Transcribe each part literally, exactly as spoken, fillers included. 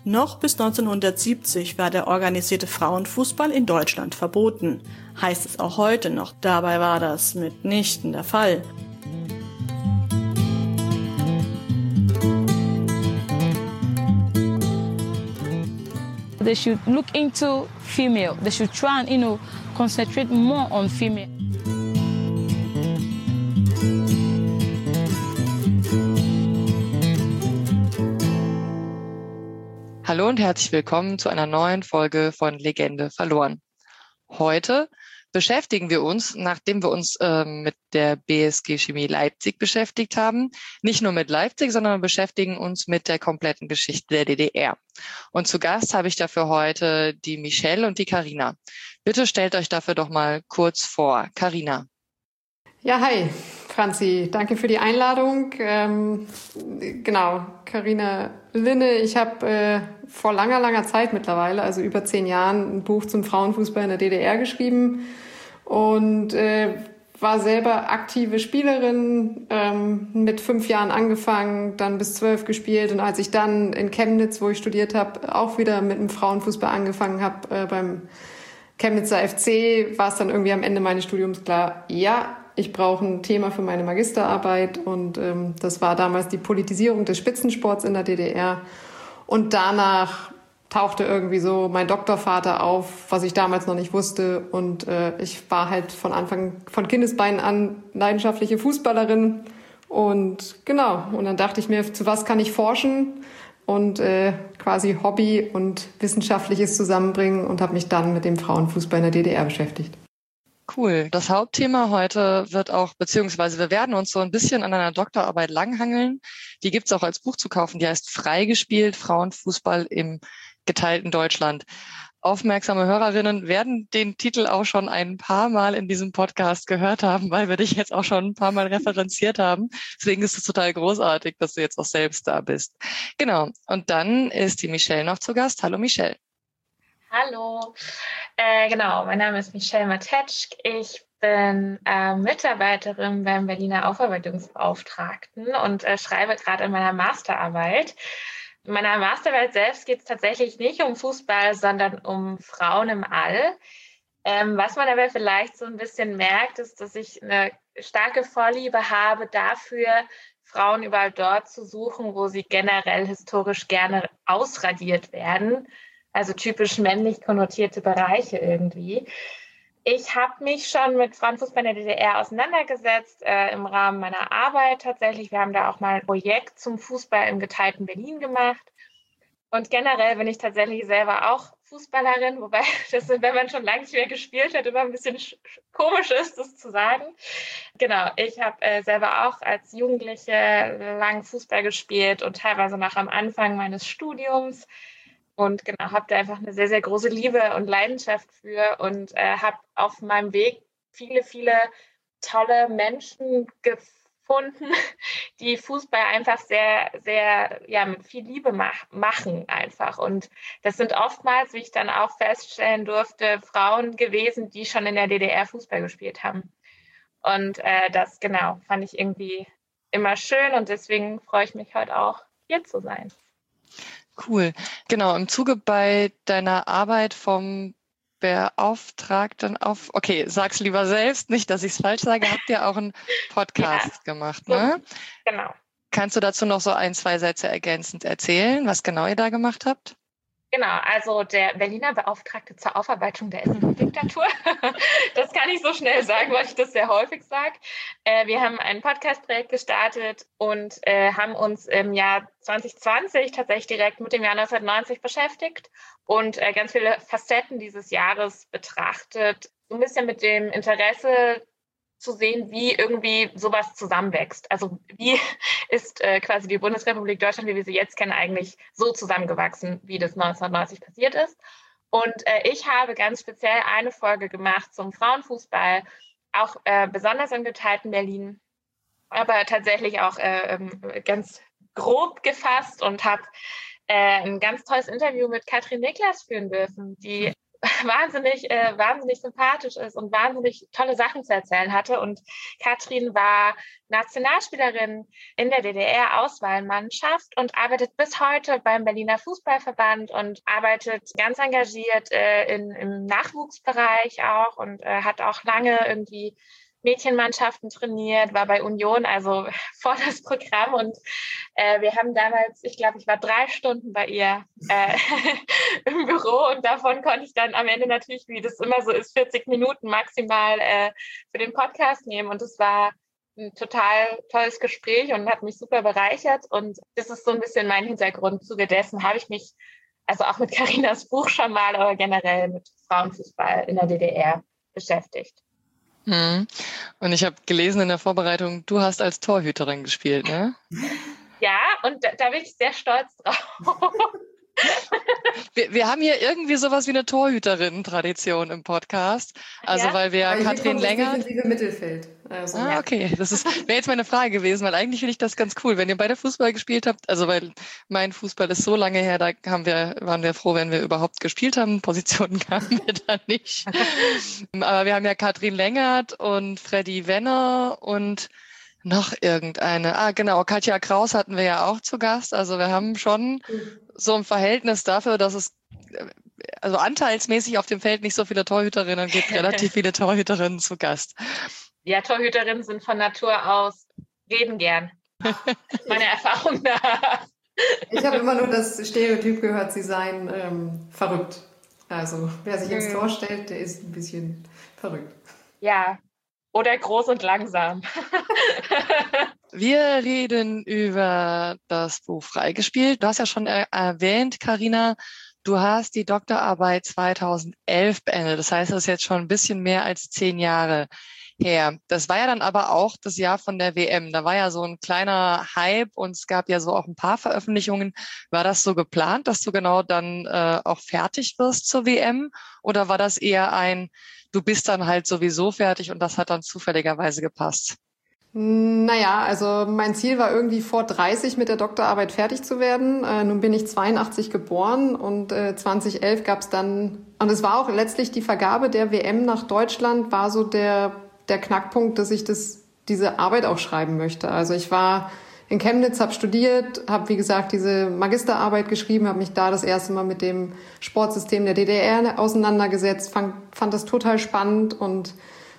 Noch bis neunzehnhundertsiebzig war der organisierte Frauenfußball in Deutschland verboten. Heißt es auch heute noch, dabei war das mitnichten der Fall. They should look into female. They should try and, you know, concentrate more on female. Hallo und herzlich willkommen zu einer neuen Folge von Legende verloren. Heute beschäftigen wir uns, nachdem wir uns äh, mit der B S G Chemie Leipzig beschäftigt haben, nicht nur mit Leipzig, sondern wir beschäftigen uns mit der kompletten Geschichte der D D R. Und zu Gast habe ich dafür heute die Michelle und die Carina. Bitte stellt euch dafür doch mal kurz vor. Carina. Ja, hi, Franzi. Danke für die Einladung. Ähm, genau, Carina Linne. Ich habe äh, vor langer, langer Zeit mittlerweile, also über zehn Jahren, ein Buch zum Frauenfußball in der D D R geschrieben und äh, war selber aktive Spielerin, ähm, mit fünf Jahren angefangen, dann bis zwölf gespielt. Und als ich dann in Chemnitz, wo ich studiert habe, auch wieder mit dem Frauenfußball angefangen habe, äh, beim Chemnitzer F C, war es dann irgendwie am Ende meines Studiums klar, ja, ich brauche ein Thema für meine Magisterarbeit und ähm, das war damals die Politisierung des Spitzensports in der D D R. Und danach tauchte irgendwie so mein Doktorvater auf, was ich damals noch nicht wusste. Und äh, ich war halt von Anfang, von Kindesbeinen an leidenschaftliche Fußballerin. Und genau, und dann dachte ich mir, zu was kann ich forschen? Und äh, quasi Hobby und Wissenschaftliches zusammenbringen und habe mich dann mit dem Frauenfußball in der D D R beschäftigt. Cool. Das Hauptthema heute wird auch, beziehungsweise wir werden uns so ein bisschen an einer Doktorarbeit langhangeln. Die gibt's auch als Buch zu kaufen. Die heißt Freigespielt, Frauenfußball im geteilten Deutschland. Aufmerksame Hörerinnen werden den Titel auch schon ein paar Mal in diesem Podcast gehört haben, weil wir dich jetzt auch schon ein paar Mal referenziert haben. Deswegen ist es total großartig, dass du jetzt auch selbst da bist. Genau. Und dann ist die Michelle noch zu Gast. Hallo Michelle. Hallo, äh, genau, mein Name ist Michelle Matetschk. Ich bin äh, Mitarbeiterin beim Berliner Aufarbeitungsbeauftragten und äh, schreibe gerade an meiner Masterarbeit. In meiner Masterarbeit selbst geht es tatsächlich nicht um Fußball, sondern um Frauen im All. Ähm, was man aber vielleicht so ein bisschen merkt, ist, dass ich eine starke Vorliebe habe dafür, Frauen überall dort zu suchen, wo sie generell historisch gerne ausradiert werden. Also typisch männlich konnotierte Bereiche irgendwie. Ich habe mich schon mit Frauenfußball in der D D R auseinandergesetzt, äh, im Rahmen meiner Arbeit tatsächlich. Wir haben da auch mal ein Projekt zum Fußball im geteilten Berlin gemacht. Und generell bin ich tatsächlich selber auch Fußballerin, wobei das, wenn man schon lange nicht mehr gespielt hat, immer ein bisschen komisch ist, das zu sagen. Genau, ich habe äh, selber auch als Jugendliche lang Fußball gespielt und teilweise noch am Anfang meines Studiums. Und genau, habe da einfach eine sehr, sehr große Liebe und Leidenschaft für und äh, habe auf meinem Weg viele, viele tolle Menschen gefunden, die Fußball einfach sehr, sehr, ja, mit viel Liebe mach, machen einfach. Und das sind oftmals, wie ich dann auch feststellen durfte, Frauen gewesen, die schon in der D D R Fußball gespielt haben. Und äh, das, genau, fand ich irgendwie immer schön und deswegen freue ich mich heute auch, hier zu sein. Cool. Genau, im Zuge bei deiner Arbeit vom Beauftragten auf, okay, sag's lieber selbst, nicht, dass ich es falsch sage, habt ihr auch einen Podcast ja, gemacht, ne? Genau. Kannst du dazu noch so ein, zwei Sätze ergänzend erzählen, was genau ihr da gemacht habt? Genau, also der Berliner Beauftragte zur Aufarbeitung der S S D-Diktatur. Das kann ich so schnell sagen, weil ich das sehr häufig sage. Äh, wir haben ein Podcast-Projekt gestartet und äh, haben uns im Jahr zwanzig zwanzig tatsächlich direkt mit dem Jahr neunzehnhundertneunzig beschäftigt und äh, ganz viele Facetten dieses Jahres betrachtet. So ein bisschen mit dem Interesse zu sehen, wie irgendwie sowas zusammenwächst. Also wie ist äh, quasi die Bundesrepublik Deutschland, wie wir sie jetzt kennen, eigentlich so zusammengewachsen, wie das neunzehnhundertneunzig passiert ist. Und äh, ich habe ganz speziell eine Folge gemacht zum Frauenfußball, auch äh, besonders im geteilten Berlin, aber tatsächlich auch äh, ganz grob gefasst und habe äh, ein ganz tolles Interview mit Katrin Niklas führen dürfen, die wahnsinnig, äh, wahnsinnig sympathisch ist und wahnsinnig tolle Sachen zu erzählen hatte. Und Katrin war Nationalspielerin in der D D R-Auswahlmannschaft und arbeitet bis heute beim Berliner Fußballverband und arbeitet ganz engagiert äh, in, im Nachwuchsbereich auch und äh, hat auch lange irgendwie Mädchenmannschaften trainiert, war bei Union, also vor das Programm. Und äh, wir haben damals, ich glaube, ich war drei Stunden bei ihr äh, im Büro und davon konnte ich dann am Ende natürlich, wie das immer so ist, vierzig Minuten maximal äh, für den Podcast nehmen. Und es war ein total tolles Gespräch und hat mich super bereichert. Und das ist so ein bisschen mein Hintergrund. Im Zuge dessen habe ich mich also auch mit Carinas Buch schon mal, aber generell mit Frauenfußball in der D D R beschäftigt. Hm. Und ich habe gelesen in der Vorbereitung, du hast als Torhüterin gespielt, ne? Ja, und da, da bin ich sehr stolz drauf. Wir, wir haben hier irgendwie sowas wie eine Torhüterinnen-Tradition im Podcast. Also Ja? weil wir Weil hier Katrin kommt das Länger... defensive Mittelfeld. Also, Ah, okay. Das ist wäre jetzt meine Frage gewesen, weil eigentlich finde ich das ganz cool, wenn ihr beide Fußball gespielt habt. Also weil mein Fußball ist so lange her, da haben wir, waren wir froh, wenn wir überhaupt gespielt haben. Positionen kamen wir da nicht. Aber wir haben ja Katrin Längert und Freddy Wenner und noch irgendeine. Ah, genau. Katja Kraus hatten wir ja auch zu Gast. Also wir haben schon so ein Verhältnis dafür, dass es also anteilsmäßig auf dem Feld nicht so viele Torhüterinnen gibt, relativ viele Torhüterinnen zu Gast. Ja, Torhüterinnen sind von Natur aus, reden gern. Meine Erfahrung nach. Ich habe immer nur das Stereotyp gehört, sie seien ähm, verrückt. Also wer sich ins Tor stellt, der ist ein bisschen verrückt. Ja, oder groß und langsam. Wir reden über das Buch Freigespielt. Du hast ja schon er- erwähnt, Carina, du hast die Doktorarbeit zweitausendelf beendet. Das heißt, das ist jetzt schon ein bisschen mehr als zehn Jahre her. Das war ja dann aber auch das Jahr von der W M. Da war ja so ein kleiner Hype und es gab ja so auch ein paar Veröffentlichungen. War das so geplant, dass du genau dann äh, auch fertig wirst zur W M? Oder war das eher ein, du bist dann halt sowieso fertig und das hat dann zufälligerweise gepasst? Naja, also mein Ziel war irgendwie vor dreißig mit der Doktorarbeit fertig zu werden. Äh, nun bin ich zweiundachtzig geboren und äh, zweitausendelf gab es dann, und es war auch letztlich die Vergabe der W M nach Deutschland, war so der, der Knackpunkt, dass ich das, diese Arbeit auch schreiben möchte. Also ich war in Chemnitz, habe studiert, habe wie gesagt diese Magisterarbeit geschrieben, habe mich da das erste Mal mit dem Sportsystem der D D R auseinandergesetzt, fand, fand das total spannend und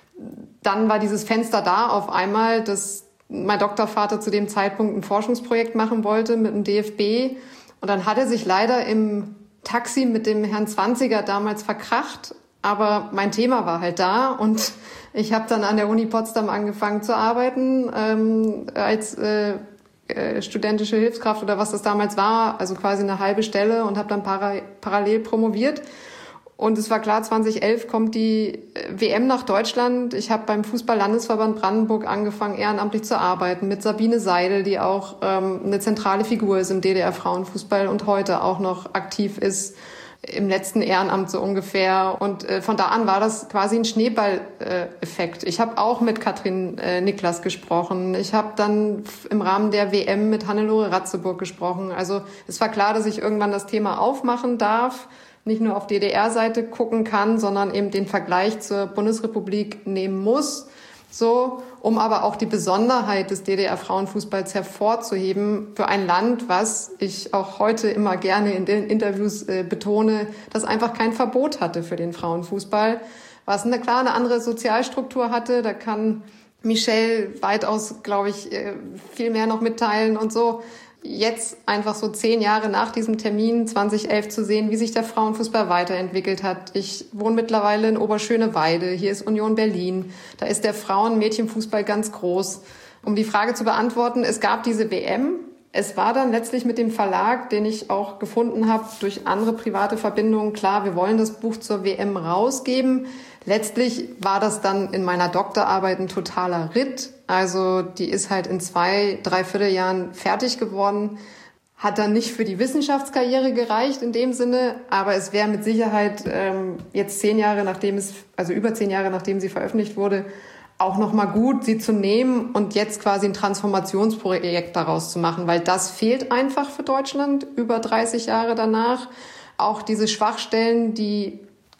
dann war dieses Fenster da auf einmal, dass mein Doktorvater zu dem Zeitpunkt ein Forschungsprojekt machen wollte mit dem D F B. Und dann hat er sich leider im Taxi mit dem Herrn Zwanziger damals verkracht. Aber mein Thema war halt da und ich habe dann an der Uni Potsdam angefangen zu arbeiten ähm, als äh, äh, studentische Hilfskraft oder was das damals war, also quasi eine halbe Stelle und habe dann para- parallel promoviert. Und es war klar, zweitausendelf kommt die W M nach Deutschland. Ich habe beim Fußball-Landesverband Brandenburg angefangen, ehrenamtlich zu arbeiten, mit Sabine Seidel, die auch ähm, eine zentrale Figur ist im D D R-Frauenfußball und heute auch noch aktiv ist, im letzten Ehrenamt so ungefähr. Und äh, von da an war das quasi ein Schneeball-Effekt. Ich habe auch mit Katrin äh, Niklas gesprochen. Ich habe dann im Rahmen der W M mit Hannelore Ratzeburg gesprochen. Also es war klar, dass ich irgendwann das Thema aufmachen darf, nicht nur auf D D R-Seite gucken kann, sondern eben den Vergleich zur Bundesrepublik nehmen muss, so, um aber auch die Besonderheit des D D R-Frauenfußballs hervorzuheben für ein Land, was ich auch heute immer gerne in den Interviews äh, betone, das einfach kein Verbot hatte für den Frauenfußball, was eine klar eine andere Sozialstruktur hatte. Da kann Michelle weitaus, glaube ich, äh, viel mehr noch mitteilen und so. Jetzt einfach so zehn Jahre nach diesem Termin zweitausendelf zu sehen, wie sich der Frauenfußball weiterentwickelt hat. Ich wohne mittlerweile in Oberschöneweide. Hier ist Union Berlin. Da ist der Frauen-Mädchenfußball ganz groß. Um die Frage zu beantworten, es gab diese W M. Es war dann letztlich mit dem Verlag, den ich auch gefunden habe, durch andere private Verbindungen klar, wir wollen das Buch zur W M rausgeben. Letztlich war das dann in meiner Doktorarbeit ein totaler Ritt. Also die ist halt in zwei, drei Vierteljahren fertig geworden. Hat dann nicht für die Wissenschaftskarriere gereicht in dem Sinne, aber es wäre mit Sicherheit ähm, jetzt zehn Jahre nachdem es, also über zehn Jahre nachdem sie veröffentlicht wurde, auch nochmal gut, sie zu nehmen und jetzt quasi ein Transformationsprojekt daraus zu machen, weil das fehlt einfach für Deutschland über dreißig Jahre danach. Auch diese Schwachstellen, die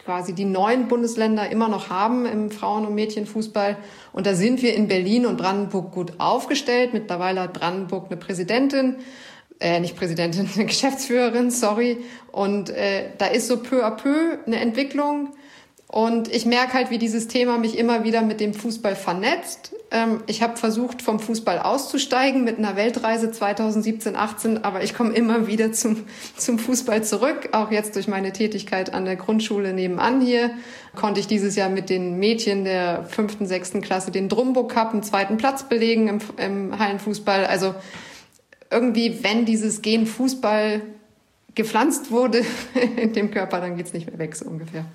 quasi die neuen Bundesländer immer noch haben im Frauen- und Mädchenfußball. Und da sind wir in Berlin und Brandenburg gut aufgestellt. Mittlerweile hat Brandenburg eine Präsidentin, äh, nicht Präsidentin, eine Geschäftsführerin, sorry. Und äh, da ist so peu à peu eine Entwicklung. Und ich merke halt, wie dieses Thema mich immer wieder mit dem Fußball vernetzt. Ähm, ich habe versucht, vom Fußball auszusteigen mit einer Weltreise zweitausendsiebzehn, achtzehn, aber ich komme immer wieder zum, zum Fußball zurück. Auch jetzt durch meine Tätigkeit an der Grundschule nebenan hier konnte ich dieses Jahr mit den Mädchen der fünften, sechsten Klasse den Drumbo Cup, einen zweiten Platz belegen im, im Hallenfußball. Also irgendwie, wenn dieses Gen Fußball gepflanzt wurde in dem Körper, dann geht's nicht mehr weg, so ungefähr.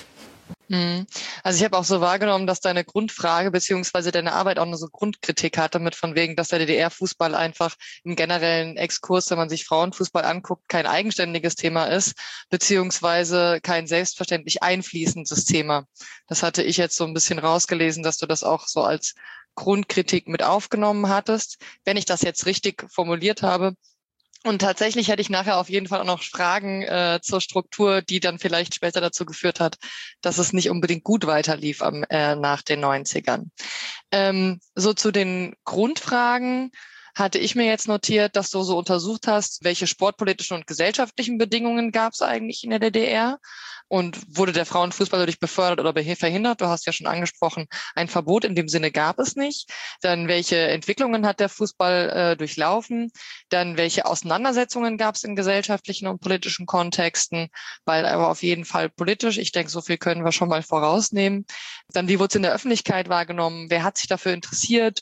Also ich habe auch so wahrgenommen, dass deine Grundfrage beziehungsweise deine Arbeit auch eine so Grundkritik hatte mit von wegen, dass der D D R-Fußball einfach im generellen Exkurs, wenn man sich Frauenfußball anguckt, kein eigenständiges Thema ist, beziehungsweise kein selbstverständlich einfließendes Thema. Das hatte ich jetzt so ein bisschen rausgelesen, dass du das auch so als Grundkritik mit aufgenommen hattest, wenn ich das jetzt richtig formuliert habe. Und tatsächlich hätte ich nachher auf jeden Fall auch noch Fragen äh, zur Struktur, die dann vielleicht später dazu geführt hat, dass es nicht unbedingt gut weiterlief am, äh, nach den neunzigern. Ähm, so zu den Grundfragen hatte ich mir jetzt notiert, dass du so untersucht hast, welche sportpolitischen und gesellschaftlichen Bedingungen gab es eigentlich in der D D R und wurde der Frauenfußball dadurch befördert oder verhindert? Du hast ja schon angesprochen, ein Verbot in dem Sinne gab es nicht. Dann welche Entwicklungen hat der Fußball äh, durchlaufen? Dann welche Auseinandersetzungen gab es in gesellschaftlichen und politischen Kontexten? Weil aber auf jeden Fall politisch, ich denke, so viel können wir schon mal vorausnehmen. Dann wie wurde es in der Öffentlichkeit wahrgenommen? Wer hat sich dafür interessiert?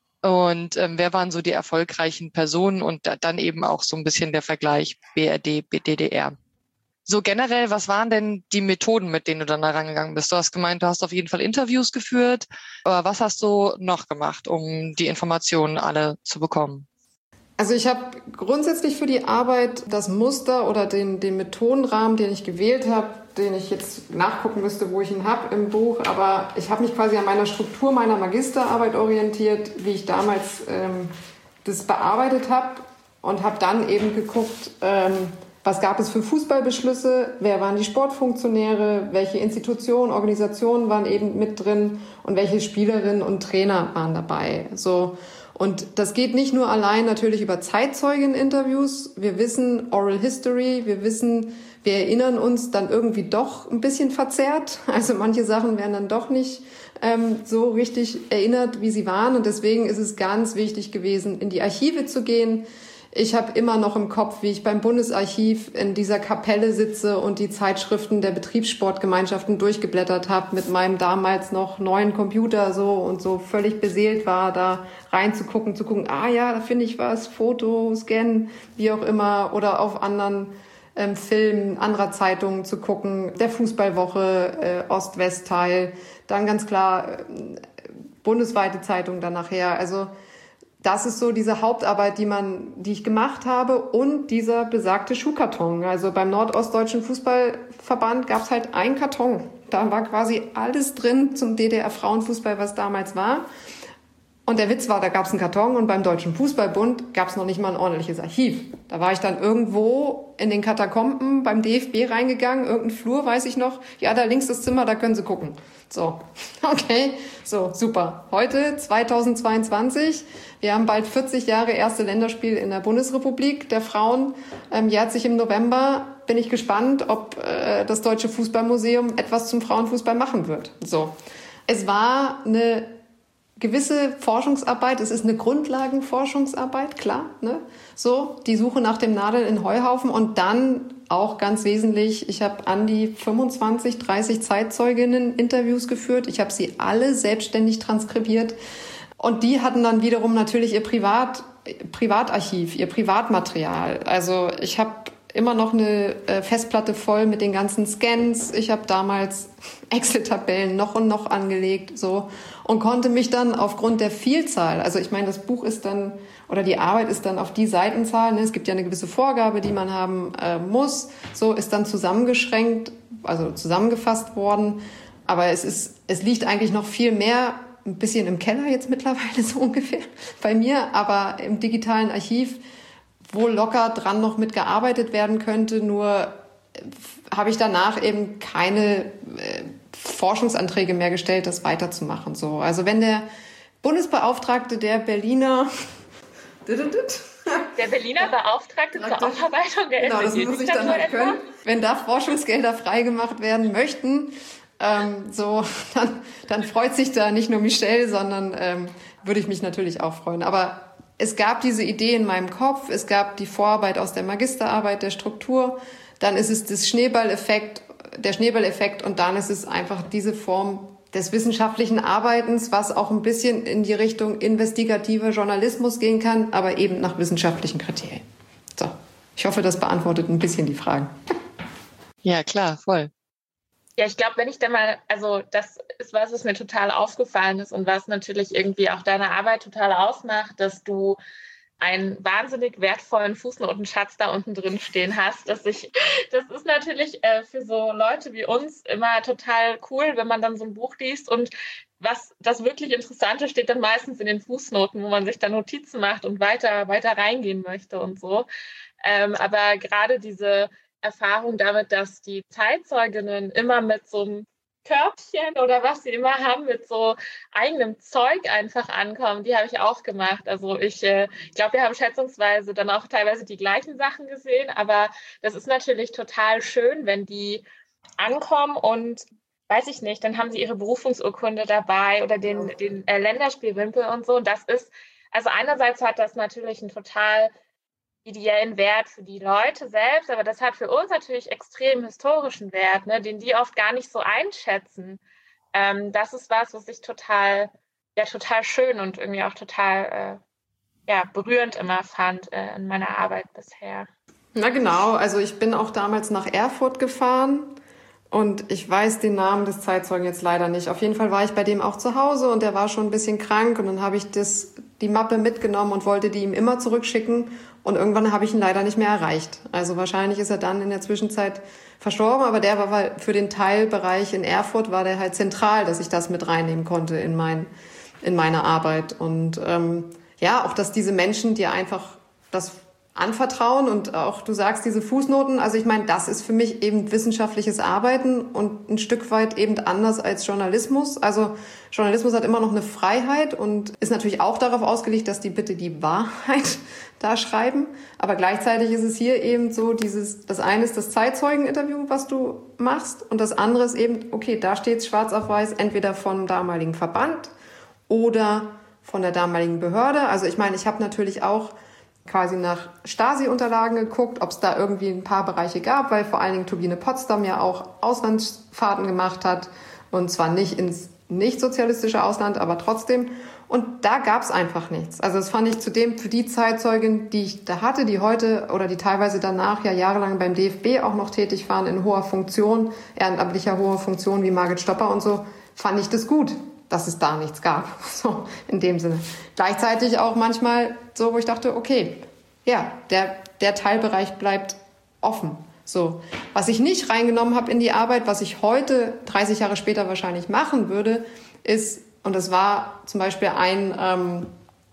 Und ähm, wer waren so die erfolgreichen Personen und da, dann eben auch so ein bisschen der Vergleich B R D, D D R. So generell, was waren denn die Methoden, mit denen du dann da rangegangen bist? Du hast gemeint, du hast auf jeden Fall Interviews geführt. Aber was hast du noch gemacht, um die Informationen alle zu bekommen? Also ich habe grundsätzlich für die Arbeit das Muster oder den, den Methodenrahmen, den ich gewählt habe, den ich jetzt nachgucken müsste, wo ich ihn habe im Buch. Aber ich habe mich quasi an meiner Struktur meiner Magisterarbeit orientiert, wie ich damals ähm, das bearbeitet habe und habe dann eben geguckt, ähm, was gab es für Fußballbeschlüsse, wer waren die Sportfunktionäre, welche Institutionen, Organisationen waren eben mit drin und welche Spielerinnen und Trainer waren dabei. So. Und das geht nicht nur allein natürlich über Zeitzeugen-Interviews. Wir wissen Oral History, wir wissen, wir erinnern uns dann irgendwie doch ein bisschen verzerrt. Also manche Sachen werden dann doch nicht ähm, so richtig erinnert, wie sie waren. Und deswegen ist es ganz wichtig gewesen, in die Archive zu gehen. Ich habe immer noch im Kopf, wie ich beim Bundesarchiv in dieser Kapelle sitze und die Zeitschriften der Betriebssportgemeinschaften durchgeblättert habe mit meinem damals noch neuen Computer so und so völlig beseelt war, da reinzugucken, zu gucken, ah ja, da finde ich was, Foto, Scan, wie auch immer, oder auf anderen ähm, Filmen anderer Zeitungen zu gucken, der Fußballwoche, äh, Ost-West-Teil, dann ganz klar äh, bundesweite Zeitung dann nachher, also das ist so diese Hauptarbeit, die man, die ich gemacht habe und dieser besagte Schuhkarton. Also beim Nordostdeutschen Fußballverband gab es halt einen Karton. Da war quasi alles drin zum D D R-Frauenfußball, was damals war. Und der Witz war, da gab es einen Karton und beim Deutschen Fußballbund gab es noch nicht mal ein ordentliches Archiv. Da war ich dann irgendwo in den Katakomben beim D F B reingegangen, irgendein Flur, weiß ich noch. Ja, da links das Zimmer, da können Sie gucken. So, okay, so, super. Heute, zweitausendzweiundzwanzig, wir haben bald vierzig Jahre erste Länderspiel in der Bundesrepublik der Frauen. Ähm, jährt sich im November. Bin ich gespannt, ob äh, das Deutsche Fußballmuseum etwas zum Frauenfußball machen wird. So, es war eine gewisse Forschungsarbeit, es ist eine Grundlagenforschungsarbeit, klar, ne? So, die Suche nach dem Nadeln in Heuhaufen und dann auch ganz wesentlich, ich habe an die fünfundzwanzig, dreißig Zeitzeuginnen-Interviews geführt, ich habe sie alle selbstständig transkribiert und die hatten dann wiederum natürlich ihr Privat, Privatarchiv, ihr Privatmaterial. Also ich habe immer noch eine Festplatte voll mit den ganzen Scans. Ich habe damals Excel-Tabellen noch und noch angelegt, so, und konnte mich dann aufgrund der Vielzahl, also ich meine, das Buch ist dann, oder die Arbeit ist dann auf die Seitenzahl, ne? Es gibt ja eine gewisse Vorgabe, die man haben äh, muss, so, ist dann zusammengeschränkt, also zusammengefasst worden, aber es ist, es liegt eigentlich noch viel mehr, ein bisschen im Keller jetzt mittlerweile so ungefähr bei mir, aber im digitalen Archiv, wo locker dran noch mitgearbeitet werden könnte, nur habe ich danach eben keine äh, Forschungsanträge mehr gestellt, das weiterzumachen. So, also wenn der Bundesbeauftragte der Berliner der Berliner Beauftragte zur Aufarbeitung der genau, das muss ich dann halt können. Wenn da Forschungsgelder freigemacht werden möchten, ähm, so, dann, dann freut sich da nicht nur Michelle, sondern ähm, würde ich mich natürlich auch freuen. Aber es gab diese Idee in meinem Kopf, es gab die Vorarbeit aus der Magisterarbeit der Struktur, dann ist es das Schneeballeffekt, der Schneeballeffekt und dann ist es einfach diese Form des wissenschaftlichen Arbeitens, was auch ein bisschen in die Richtung investigativer Journalismus gehen kann, aber eben nach wissenschaftlichen Kriterien. So, ich hoffe, das beantwortet ein bisschen die Fragen. Ja, klar, voll. Ja, ich glaube, wenn ich da mal, also das ist was, was mir total aufgefallen ist und was natürlich irgendwie auch deine Arbeit total ausmacht, dass du einen wahnsinnig wertvollen Fußnotenschatz da unten drin stehen hast. Dass ich, das ist natürlich äh, für so Leute wie uns immer total cool, wenn man dann so ein Buch liest und was das wirklich Interessante steht dann meistens in den Fußnoten, wo man sich dann Notizen macht und weiter, weiter reingehen möchte und so. Ähm, aber gerade diese Erfahrung damit, dass die Zeitzeuginnen immer mit so einem Körbchen oder was sie immer haben, mit so eigenem Zeug einfach ankommen, die habe ich auch gemacht. Also ich äh, glaube, wir haben schätzungsweise dann auch teilweise die gleichen Sachen gesehen, aber das ist natürlich total schön, wenn die ankommen und weiß ich nicht, dann haben sie ihre Berufungsurkunde dabei oder den, den äh, Länderspielwimpel und so. Und das ist, also einerseits hat das natürlich einen total ideellen Wert für die Leute selbst, aber das hat für uns natürlich extrem historischen Wert, ne, den die oft gar nicht so einschätzen. Ähm, das ist was, was ich total, ja, total schön und irgendwie auch total äh, ja, berührend immer fand äh, in meiner Arbeit bisher. Na genau, also ich bin auch damals nach Erfurt gefahren und ich weiß den Namen des Zeitzeugen jetzt leider nicht. Auf jeden Fall war ich bei dem auch zu Hause und der war schon ein bisschen krank und dann habe ich das, die Mappe mitgenommen und wollte die ihm immer zurückschicken. Und irgendwann habe ich ihn leider nicht mehr erreicht. Also wahrscheinlich ist er dann in der Zwischenzeit verstorben, aber der war für den Teilbereich in Erfurt war der halt zentral, dass ich das mit reinnehmen konnte in mein in meine Arbeit. Und ähm, ja, auch dass diese Menschen dir einfach das anvertrauen und auch du sagst diese Fußnoten. Also ich meine, das ist für mich eben wissenschaftliches Arbeiten und ein Stück weit eben anders als Journalismus. Also Journalismus hat immer noch eine Freiheit und ist natürlich auch darauf ausgelegt, dass die bitte die Wahrheit da schreiben. Aber gleichzeitig ist es hier eben so, dieses, das eine ist das Zeitzeugeninterview, was du machst und das andere ist eben, okay, da steht schwarz auf weiß, entweder vom damaligen Verband oder von der damaligen Behörde. Also ich meine, ich habe natürlich auch quasi nach Stasi-Unterlagen geguckt, ob es da irgendwie ein paar Bereiche gab, weil vor allen Dingen Turbine Potsdam ja auch Auslandsfahrten gemacht hat und zwar nicht ins nicht-sozialistische Ausland, aber trotzdem. Und da gab es einfach nichts. Also das fand ich zudem für die Zeitzeugin, die ich da hatte, die heute oder die teilweise danach ja jahrelang beim D F B auch noch tätig waren in hoher Funktion, ehrenamtlicher hoher Funktion wie Margit Stopper und so, fand ich das gut, dass es da nichts gab. So in dem Sinne. Gleichzeitig auch manchmal so, wo ich dachte, okay, ja, der, der Teilbereich bleibt offen. So, was ich nicht reingenommen habe in die Arbeit, was ich heute, dreißig Jahre später wahrscheinlich machen würde, ist, und das war zum Beispiel ein, ähm,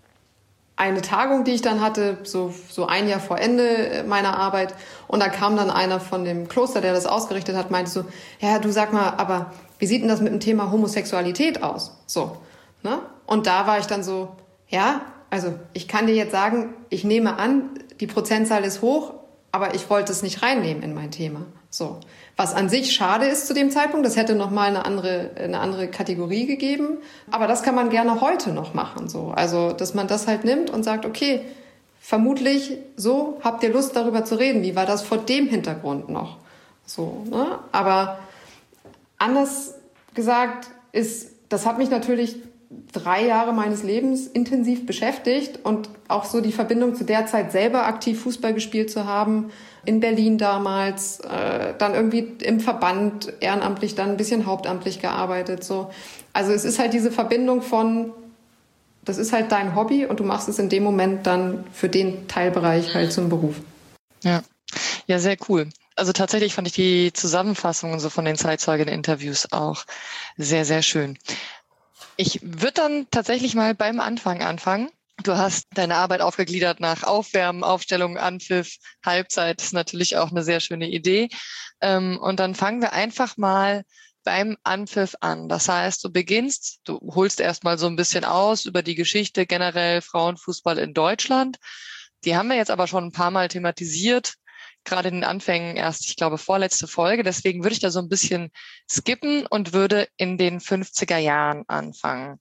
eine Tagung, die ich dann hatte, so, so ein Jahr vor Ende meiner Arbeit. Und da kam dann einer von dem Kloster, der das ausgerichtet hat, meinte so, ja, du sag mal, aber wie sieht denn das mit dem Thema Homosexualität aus? So, ne? Und da war ich dann so, ja, also ich kann dir jetzt sagen, ich nehme an, die Prozentzahl ist hoch, aber ich wollte es nicht reinnehmen in mein Thema. So, was an sich schade ist zu dem Zeitpunkt, das hätte noch mal eine andere eine andere Kategorie gegeben, aber das kann man gerne heute noch machen, so. Also, dass man das halt nimmt und sagt, okay, vermutlich so habt ihr Lust darüber zu reden, wie war das vor dem Hintergrund noch? So, ne? Aber anders gesagt ist, das hat mich natürlich drei Jahre meines Lebens intensiv beschäftigt und auch so die Verbindung zu der Zeit selber aktiv Fußball gespielt zu haben, in Berlin damals, äh, dann irgendwie im Verband ehrenamtlich, dann ein bisschen hauptamtlich gearbeitet, so. Also es ist halt diese Verbindung von, das ist halt dein Hobby und du machst es in dem Moment dann für den Teilbereich halt zum Beruf. Ja, ja, sehr cool. Also tatsächlich fand ich die Zusammenfassungen so von den Zeitzeugen-Interviews auch sehr, sehr schön. Ich würde dann tatsächlich mal beim Anfang anfangen. Du hast deine Arbeit aufgegliedert nach Aufwärmen, Aufstellung, Anpfiff, Halbzeit. Das ist natürlich auch eine sehr schöne Idee. Und dann fangen wir einfach mal beim Anpfiff an. Das heißt, du beginnst, du holst erstmal so ein bisschen aus über die Geschichte generell Frauenfußball in Deutschland. Die haben wir jetzt aber schon ein paar Mal thematisiert, gerade in den Anfängen erst, ich glaube, vorletzte Folge. Deswegen würde ich da so ein bisschen skippen und würde in den fünfziger Jahren anfangen.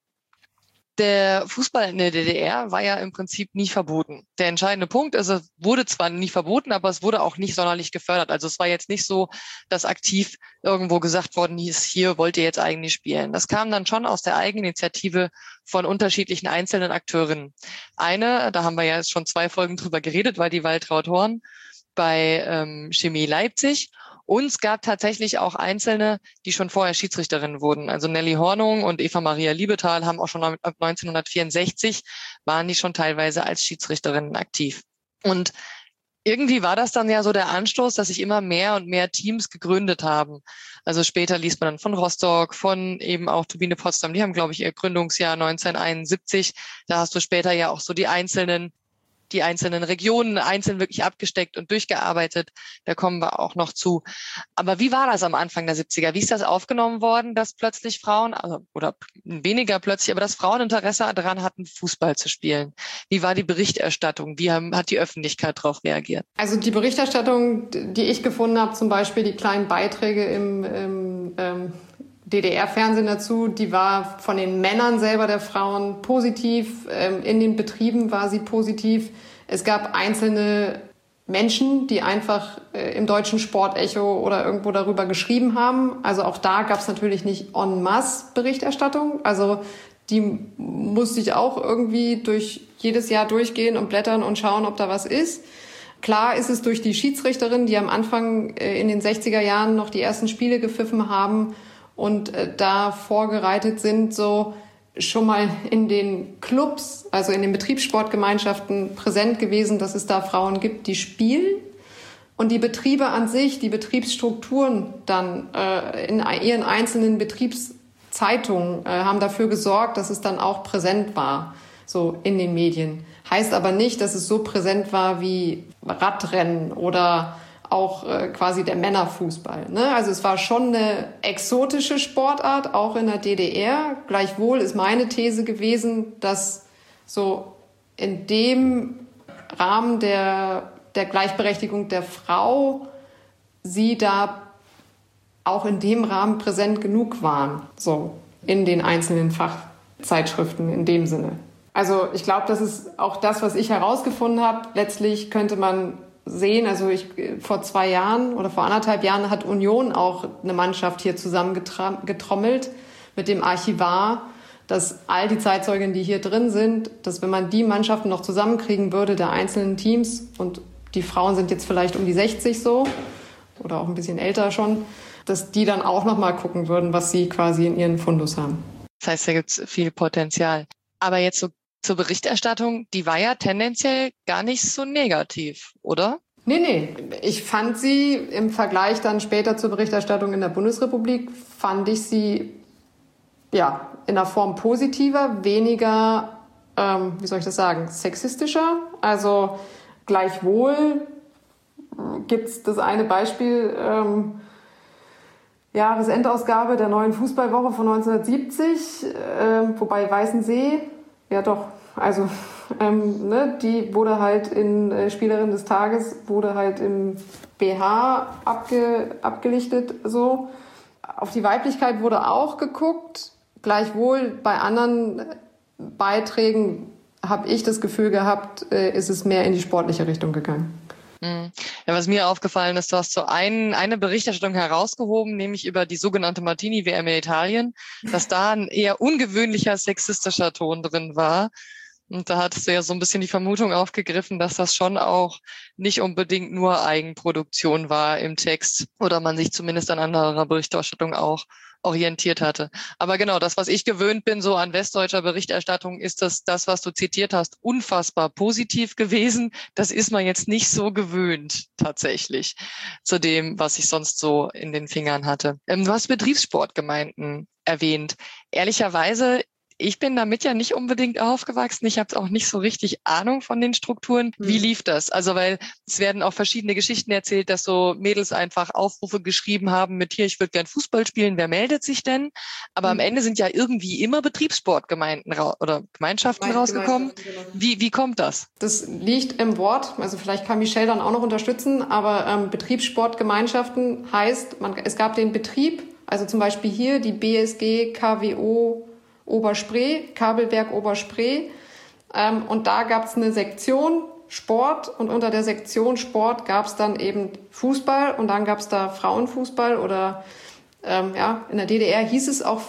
Der Fußball in der D D R war ja im Prinzip nie verboten. Der entscheidende Punkt ist, es wurde zwar nie verboten, aber es wurde auch nicht sonderlich gefördert. Also es war jetzt nicht so, dass aktiv irgendwo gesagt worden ist, hier wollt ihr jetzt eigentlich spielen. Das kam dann schon aus der Eigeninitiative von unterschiedlichen einzelnen Akteurinnen. Eine, da haben wir ja jetzt schon zwei Folgen drüber geredet, war die Waltraud Horn bei ähm, Chemie Leipzig. Und es gab tatsächlich auch Einzelne, die schon vorher Schiedsrichterinnen wurden. Also Nelly Hornung und Eva Maria Liebetal haben auch schon ab neunzehnhundertvierundsechzig, waren die schon teilweise als Schiedsrichterinnen aktiv. Und irgendwie war das dann ja so der Anstoß, dass sich immer mehr und mehr Teams gegründet haben. Also später liest man dann von Rostock, von eben auch Turbine Potsdam. Die haben, glaube ich, ihr Gründungsjahr neunzehnhunderteinundsiebzig. Da hast du später ja auch so die einzelnen die einzelnen Regionen einzeln wirklich abgesteckt und durchgearbeitet. Da kommen wir auch noch zu. Aber wie war das am Anfang der siebziger? Wie ist das aufgenommen worden, dass plötzlich Frauen, also, oder weniger plötzlich, aber dass Frauen Interesse daran hatten, Fußball zu spielen? Wie war die Berichterstattung? Wie haben, hat die Öffentlichkeit darauf reagiert? Also die Berichterstattung, die ich gefunden habe, zum Beispiel die kleinen Beiträge im, im ähm, D D R-Fernsehen dazu, die war von den Männern selber der Frauen positiv, in den Betrieben war sie positiv. Es gab einzelne Menschen, die einfach im deutschen Sportecho oder irgendwo darüber geschrieben haben. Also auch da gab es natürlich nicht en masse Berichterstattung. Also die musste ich auch irgendwie durch jedes Jahr durchgehen und blättern und schauen, ob da was ist. Klar ist es durch die Schiedsrichterinnen, die am Anfang in den sechziger Jahren noch die ersten Spiele gepfiffen haben, und äh, da vorgereitet sind, so schon mal in den Clubs, also in den Betriebssportgemeinschaften präsent gewesen, dass es da Frauen gibt, die spielen. Und die Betriebe an sich, die Betriebsstrukturen dann äh, in ihren einzelnen Betriebszeitungen äh, haben dafür gesorgt, dass es dann auch präsent war, so in den Medien. Heißt aber nicht, dass es so präsent war wie Radrennen oder auch äh, quasi der Männerfußball. Ne? Also es war schon eine exotische Sportart, auch in der D D R. Gleichwohl ist meine These gewesen, dass so in dem Rahmen der, der Gleichberechtigung der Frau sie da auch in dem Rahmen präsent genug waren, so in den einzelnen Fachzeitschriften in dem Sinne. Also ich glaube, das ist auch das, was ich herausgefunden habe. Letztlich könnte man sehen, also ich, vor zwei Jahren oder vor anderthalb Jahren hat Union auch eine Mannschaft hier zusammengetrommelt mit dem Archivar, dass all die Zeitzeugen, die hier drin sind, dass wenn man die Mannschaften noch zusammenkriegen würde, der einzelnen Teams, und die Frauen sind jetzt vielleicht um die sechzig so oder auch ein bisschen älter schon, dass die dann auch noch mal gucken würden, was sie quasi in ihren Fundus haben. Das heißt, da gibt es viel Potenzial. Aber jetzt so zur Berichterstattung, die war ja tendenziell gar nicht so negativ, oder? Nee, nee. Ich fand sie im Vergleich dann später zur Berichterstattung in der Bundesrepublik, fand ich sie ja in der Form positiver, weniger, ähm, wie soll ich das sagen, sexistischer. Also gleichwohl gibt's das eine Beispiel, ähm, Jahresendausgabe der neuen Fußballwoche von neunzehnhundertsiebzig, äh, wobei Weißensee, ja doch, also ähm, ne, die wurde halt in äh, Spielerin des Tages, wurde halt im B H abge, abgelichtet so. Auf die Weiblichkeit wurde auch geguckt. Gleichwohl bei anderen Beiträgen habe ich das Gefühl gehabt, äh, ist es mehr in die sportliche Richtung gegangen. Ja, was mir aufgefallen ist, du hast so ein, eine Berichterstattung herausgehoben, nämlich über die sogenannte Martini-W M in Italien, dass da ein eher ungewöhnlicher sexistischer Ton drin war. Und da hattest du ja so ein bisschen die Vermutung aufgegriffen, dass das schon auch nicht unbedingt nur Eigenproduktion war im Text oder man sich zumindest an anderer Berichterstattung auch orientiert hatte. Aber genau, das, was ich gewöhnt bin, so an westdeutscher Berichterstattung, ist das, das, was du zitiert hast, unfassbar positiv gewesen. Das ist man jetzt nicht so gewöhnt, tatsächlich, zu dem, was ich sonst so in den Fingern hatte. Ähm, du hast Betriebssportgemeinden erwähnt. Ehrlicherweise, Ich bin damit ja nicht unbedingt aufgewachsen. Ich habe auch nicht so richtig Ahnung von den Strukturen. Wie lief das? Also weil es werden auch verschiedene Geschichten erzählt, dass so Mädels einfach Aufrufe geschrieben haben mit hier, ich würde gern Fußball spielen, wer meldet sich denn? Aber mhm. am Ende sind ja irgendwie immer Betriebssportgemeinden ra- oder Gemeinschaften Gemein- rausgekommen. Genau. Wie, wie kommt das? Das liegt im Wort, also vielleicht kann Michelle dann auch noch unterstützen, aber ähm, Betriebssportgemeinschaften heißt, man, es gab den Betrieb, also zum Beispiel hier die B S G K W O Oberspree, Kabelwerk Oberspree. Ähm, und da gab es eine Sektion Sport und unter der Sektion Sport gab es dann eben Fußball und dann gab es da Frauenfußball oder ähm, ja, in der D D R hieß es auch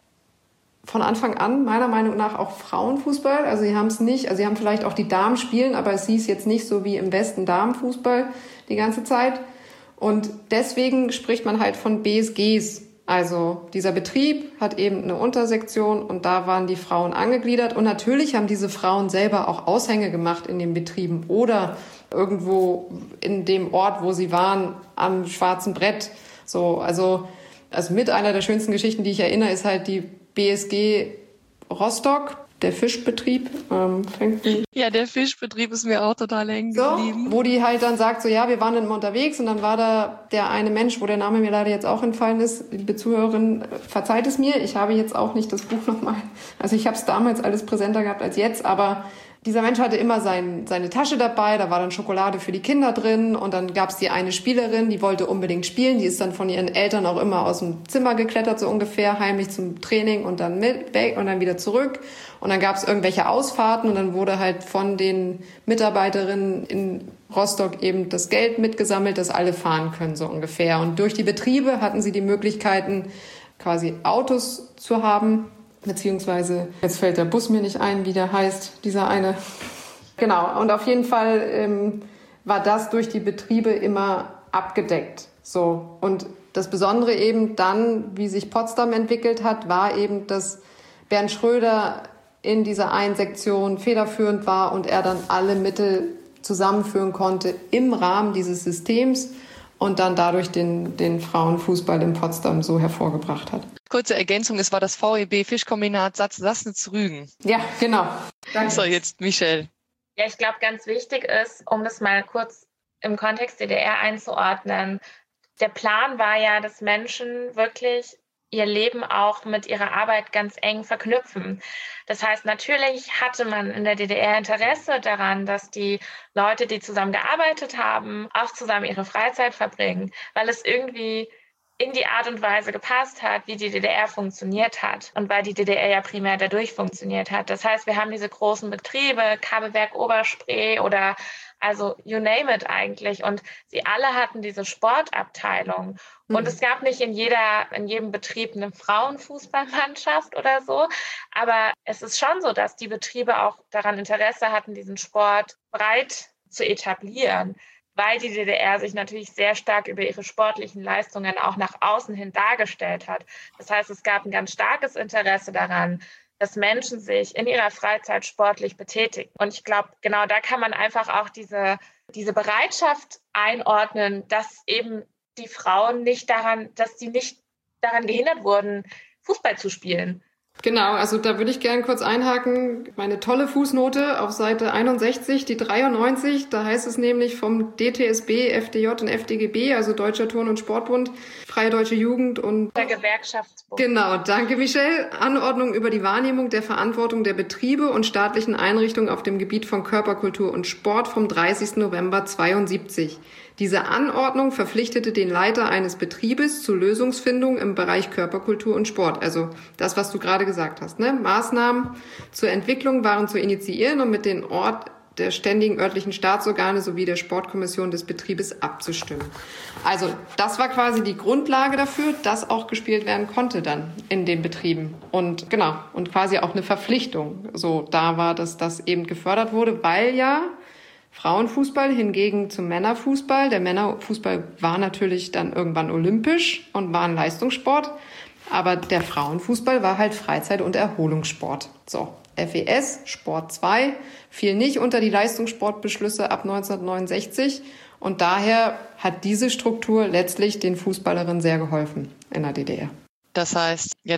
von Anfang an meiner Meinung nach auch Frauenfußball. Also sie haben es nicht, also sie haben vielleicht auch die Damen spielen, aber es hieß jetzt nicht so wie im Westen Damenfußball die ganze Zeit. Und deswegen spricht man halt von B S Gs. Also dieser Betrieb hat eben eine Untersektion und da waren die Frauen angegliedert. Und natürlich haben diese Frauen selber auch Aushänge gemacht in den Betrieben oder irgendwo in dem Ort, wo sie waren, am schwarzen Brett. So, also, also mit einer der schönsten Geschichten, die ich erinnere, ist halt die B S G Rostock. Der Fischbetrieb ähm, fängt Ja, der Fischbetrieb ist mir auch total hängen geblieben. So, wo die halt dann sagt, so ja, wir waren dann immer unterwegs und dann war da der eine Mensch, wo der Name mir leider jetzt auch entfallen ist, liebe Zuhörerin, verzeiht es mir, ich habe jetzt auch nicht das Buch nochmal, also ich habe es damals alles präsenter gehabt als jetzt, aber dieser Mensch hatte immer sein, seine Tasche dabei, da war dann Schokolade für die Kinder drin und dann gab es die eine Spielerin, die wollte unbedingt spielen, die ist dann von ihren Eltern auch immer aus dem Zimmer geklettert, so ungefähr, heimlich zum Training und dann mit weg und dann wieder zurück und dann gab es irgendwelche Ausfahrten und dann wurde halt von den Mitarbeiterinnen in Rostock eben das Geld mitgesammelt, dass alle fahren können, so ungefähr. Und durch die Betriebe hatten sie die Möglichkeiten, quasi Autos zu haben, beziehungsweise, jetzt fällt der Bus mir nicht ein, wie der heißt, dieser eine. Genau, und auf jeden Fall ähm, war das durch die Betriebe immer abgedeckt. So. Und das Besondere eben dann, wie sich Potsdam entwickelt hat, war eben, dass Bernd Schröder in dieser einen Sektion federführend war und er dann alle Mittel zusammenführen konnte im Rahmen dieses Systems und dann dadurch den, den Frauenfußball in Potsdam so hervorgebracht hat. Kurze Ergänzung, es war das V E B Fischkombinat Sassnitz-Rügen. Ja, genau. Danke. So, jetzt Michelle. Ja, ich glaube, ganz wichtig ist, um das mal kurz im Kontext D D R einzuordnen, der Plan war ja, dass Menschen wirklich ihr Leben auch mit ihrer Arbeit ganz eng verknüpfen. Das heißt, natürlich hatte man in der D D R Interesse daran, dass die Leute, die zusammen gearbeitet haben, auch zusammen ihre Freizeit verbringen, weil es irgendwie in die Art und Weise gepasst hat, wie die D D R funktioniert hat und weil die D D R ja primär dadurch funktioniert hat. Das heißt, wir haben diese großen Betriebe, Kabelwerk Oberspree oder also you name it eigentlich. Und sie alle hatten diese Sportabteilung. Mhm. Und es gab nicht in jeder, in jedem Betrieb eine Frauenfußballmannschaft oder so. Aber es ist schon so, dass die Betriebe auch daran Interesse hatten, diesen Sport breit zu etablieren, weil die D D R sich natürlich sehr stark über ihre sportlichen Leistungen auch nach außen hin dargestellt hat. Das heißt, es gab ein ganz starkes Interesse daran, dass Menschen sich in ihrer Freizeit sportlich betätigen. Und ich glaube, genau da kann man einfach auch diese, diese Bereitschaft einordnen, dass eben die Frauen nicht daran, dass sie nicht daran gehindert wurden, Fußball zu spielen. Genau, also da würde ich gerne kurz einhaken. Meine tolle Fußnote auf Seite einundsechzig, die dreiundneunzig, da heißt es nämlich vom D T S B, F D J und F D G B, also Deutscher Turn- und Sportbund, Freie Deutsche Jugend und... Der Gewerkschaftsbund. Genau, danke Michelle. Anordnung über die Wahrnehmung der Verantwortung der Betriebe und staatlichen Einrichtungen auf dem Gebiet von Körperkultur und Sport vom dreißigsten November zweiundsiebzig. Diese Anordnung verpflichtete den Leiter eines Betriebes zur Lösungsfindung im Bereich Körperkultur und Sport. Also das, was du gerade gesagt hast. Ne? Maßnahmen zur Entwicklung waren zu initiieren und mit den Ort der ständigen örtlichen Staatsorgane sowie der Sportkommission des Betriebes abzustimmen. Also das war quasi die Grundlage dafür, dass auch gespielt werden konnte dann in den Betrieben. Und genau, und quasi auch eine Verpflichtung. So, da war, dass das eben gefördert wurde, weil ja Frauenfußball hingegen zum Männerfußball. Der Männerfußball war natürlich dann irgendwann olympisch und war ein Leistungssport. Aber der Frauenfußball war halt Freizeit- und Erholungssport. So, F E S, Sport zwei, fiel nicht unter die Leistungssportbeschlüsse ab neunzehnhundertneunundsechzig. Und daher hat diese Struktur letztlich den Fußballerinnen sehr geholfen in der D D R. Das heißt, jetzt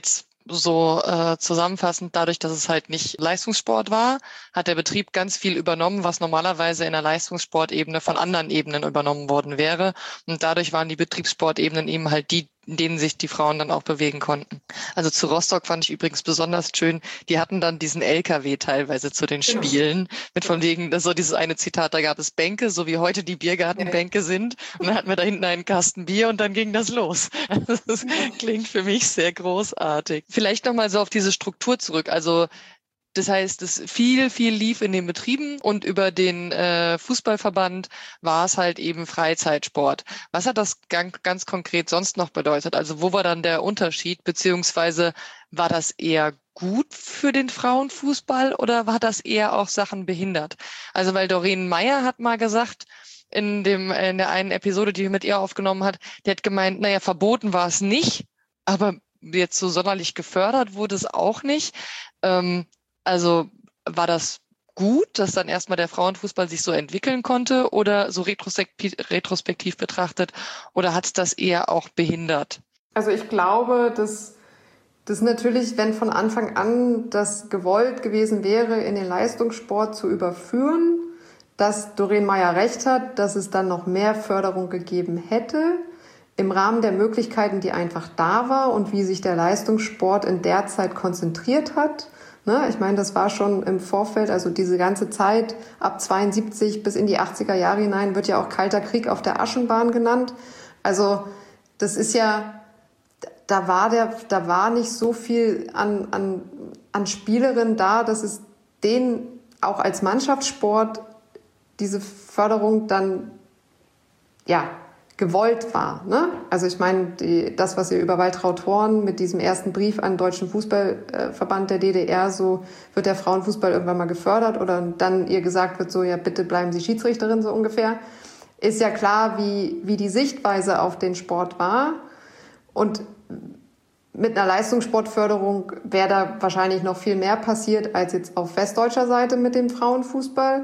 so äh, zusammenfassend, dadurch, dass es halt nicht Leistungssport war, hat der Betrieb ganz viel übernommen, was normalerweise in der Leistungssportebene von anderen Ebenen übernommen worden wäre. Und dadurch waren die Betriebssportebenen eben halt die, in denen sich die Frauen dann auch bewegen konnten. Also zu Rostock fand ich übrigens besonders schön, die hatten dann diesen L K W teilweise zu den Genau. Spielen, mit von wegen, so dieses eine Zitat, da gab es Bänke, so wie heute die Biergartenbänke sind. Und dann hatten wir da hinten einen Kasten Bier und dann ging das los. Das klingt für mich sehr großartig. Vielleicht nochmal so auf diese Struktur zurück. Also das heißt, es viel, viel lief in den Betrieben und über den äh, Fußballverband war es halt eben Freizeitsport. Was hat das ganz, ganz konkret sonst noch bedeutet? Also wo war dann der Unterschied, beziehungsweise war das eher gut für den Frauenfußball oder war das eher auch Sachen behindert? Also weil Doreen Meyer hat mal gesagt, in dem in der einen Episode, die mit ihr aufgenommen hat, die hat gemeint, naja, verboten war es nicht, aber jetzt so sonderlich gefördert wurde es auch nicht. Ähm, Also war das gut, dass dann erstmal der Frauenfußball sich so entwickeln konnte oder so retrospektiv, retrospektiv betrachtet oder hat es das eher auch behindert? Also ich glaube, dass das natürlich, wenn von Anfang an das gewollt gewesen wäre, in den Leistungssport zu überführen, dass Doreen Meyer recht hat, dass es dann noch mehr Förderung gegeben hätte im Rahmen der Möglichkeiten, die einfach da war und wie sich der Leistungssport in der Zeit konzentriert hat. Ne, ich meine, das war schon im Vorfeld, also diese ganze Zeit ab zweiundsiebzig bis in die achtziger Jahre hinein wird ja auch Kalter Krieg auf der Aschenbahn genannt. Also das ist ja, da war der, da war nicht so viel an, an, an Spielerinnen da, dass es denen auch als Mannschaftssport diese Förderung dann, ja, gewollt war. Ne? Also ich meine, die, das, was ihr über Waltraud Horn mit diesem ersten Brief an den Deutschen Fußballverband der D D R, so wird der Frauenfußball irgendwann mal gefördert oder dann ihr gesagt wird, so ja bitte bleiben Sie Schiedsrichterin, so ungefähr, ist ja klar, wie, wie die Sichtweise auf den Sport war. Und mit einer Leistungssportförderung wäre da wahrscheinlich noch viel mehr passiert als jetzt auf westdeutscher Seite mit dem Frauenfußball.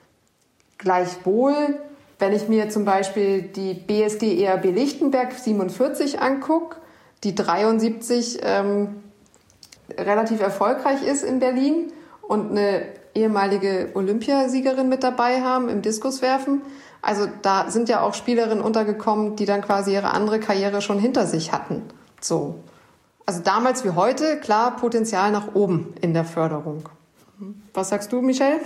Gleichwohl, wenn ich mir zum Beispiel die B S G E R B Lichtenberg siebenundvierzig angucke, die dreiundsiebzig ähm, relativ erfolgreich ist in Berlin und eine ehemalige Olympiasiegerin mit dabei haben im Diskuswerfen. Also da sind ja auch Spielerinnen untergekommen, die dann quasi ihre andere Karriere schon hinter sich hatten. So. Also damals wie heute, klar, Potenzial nach oben in der Förderung. Was sagst du, Michelle?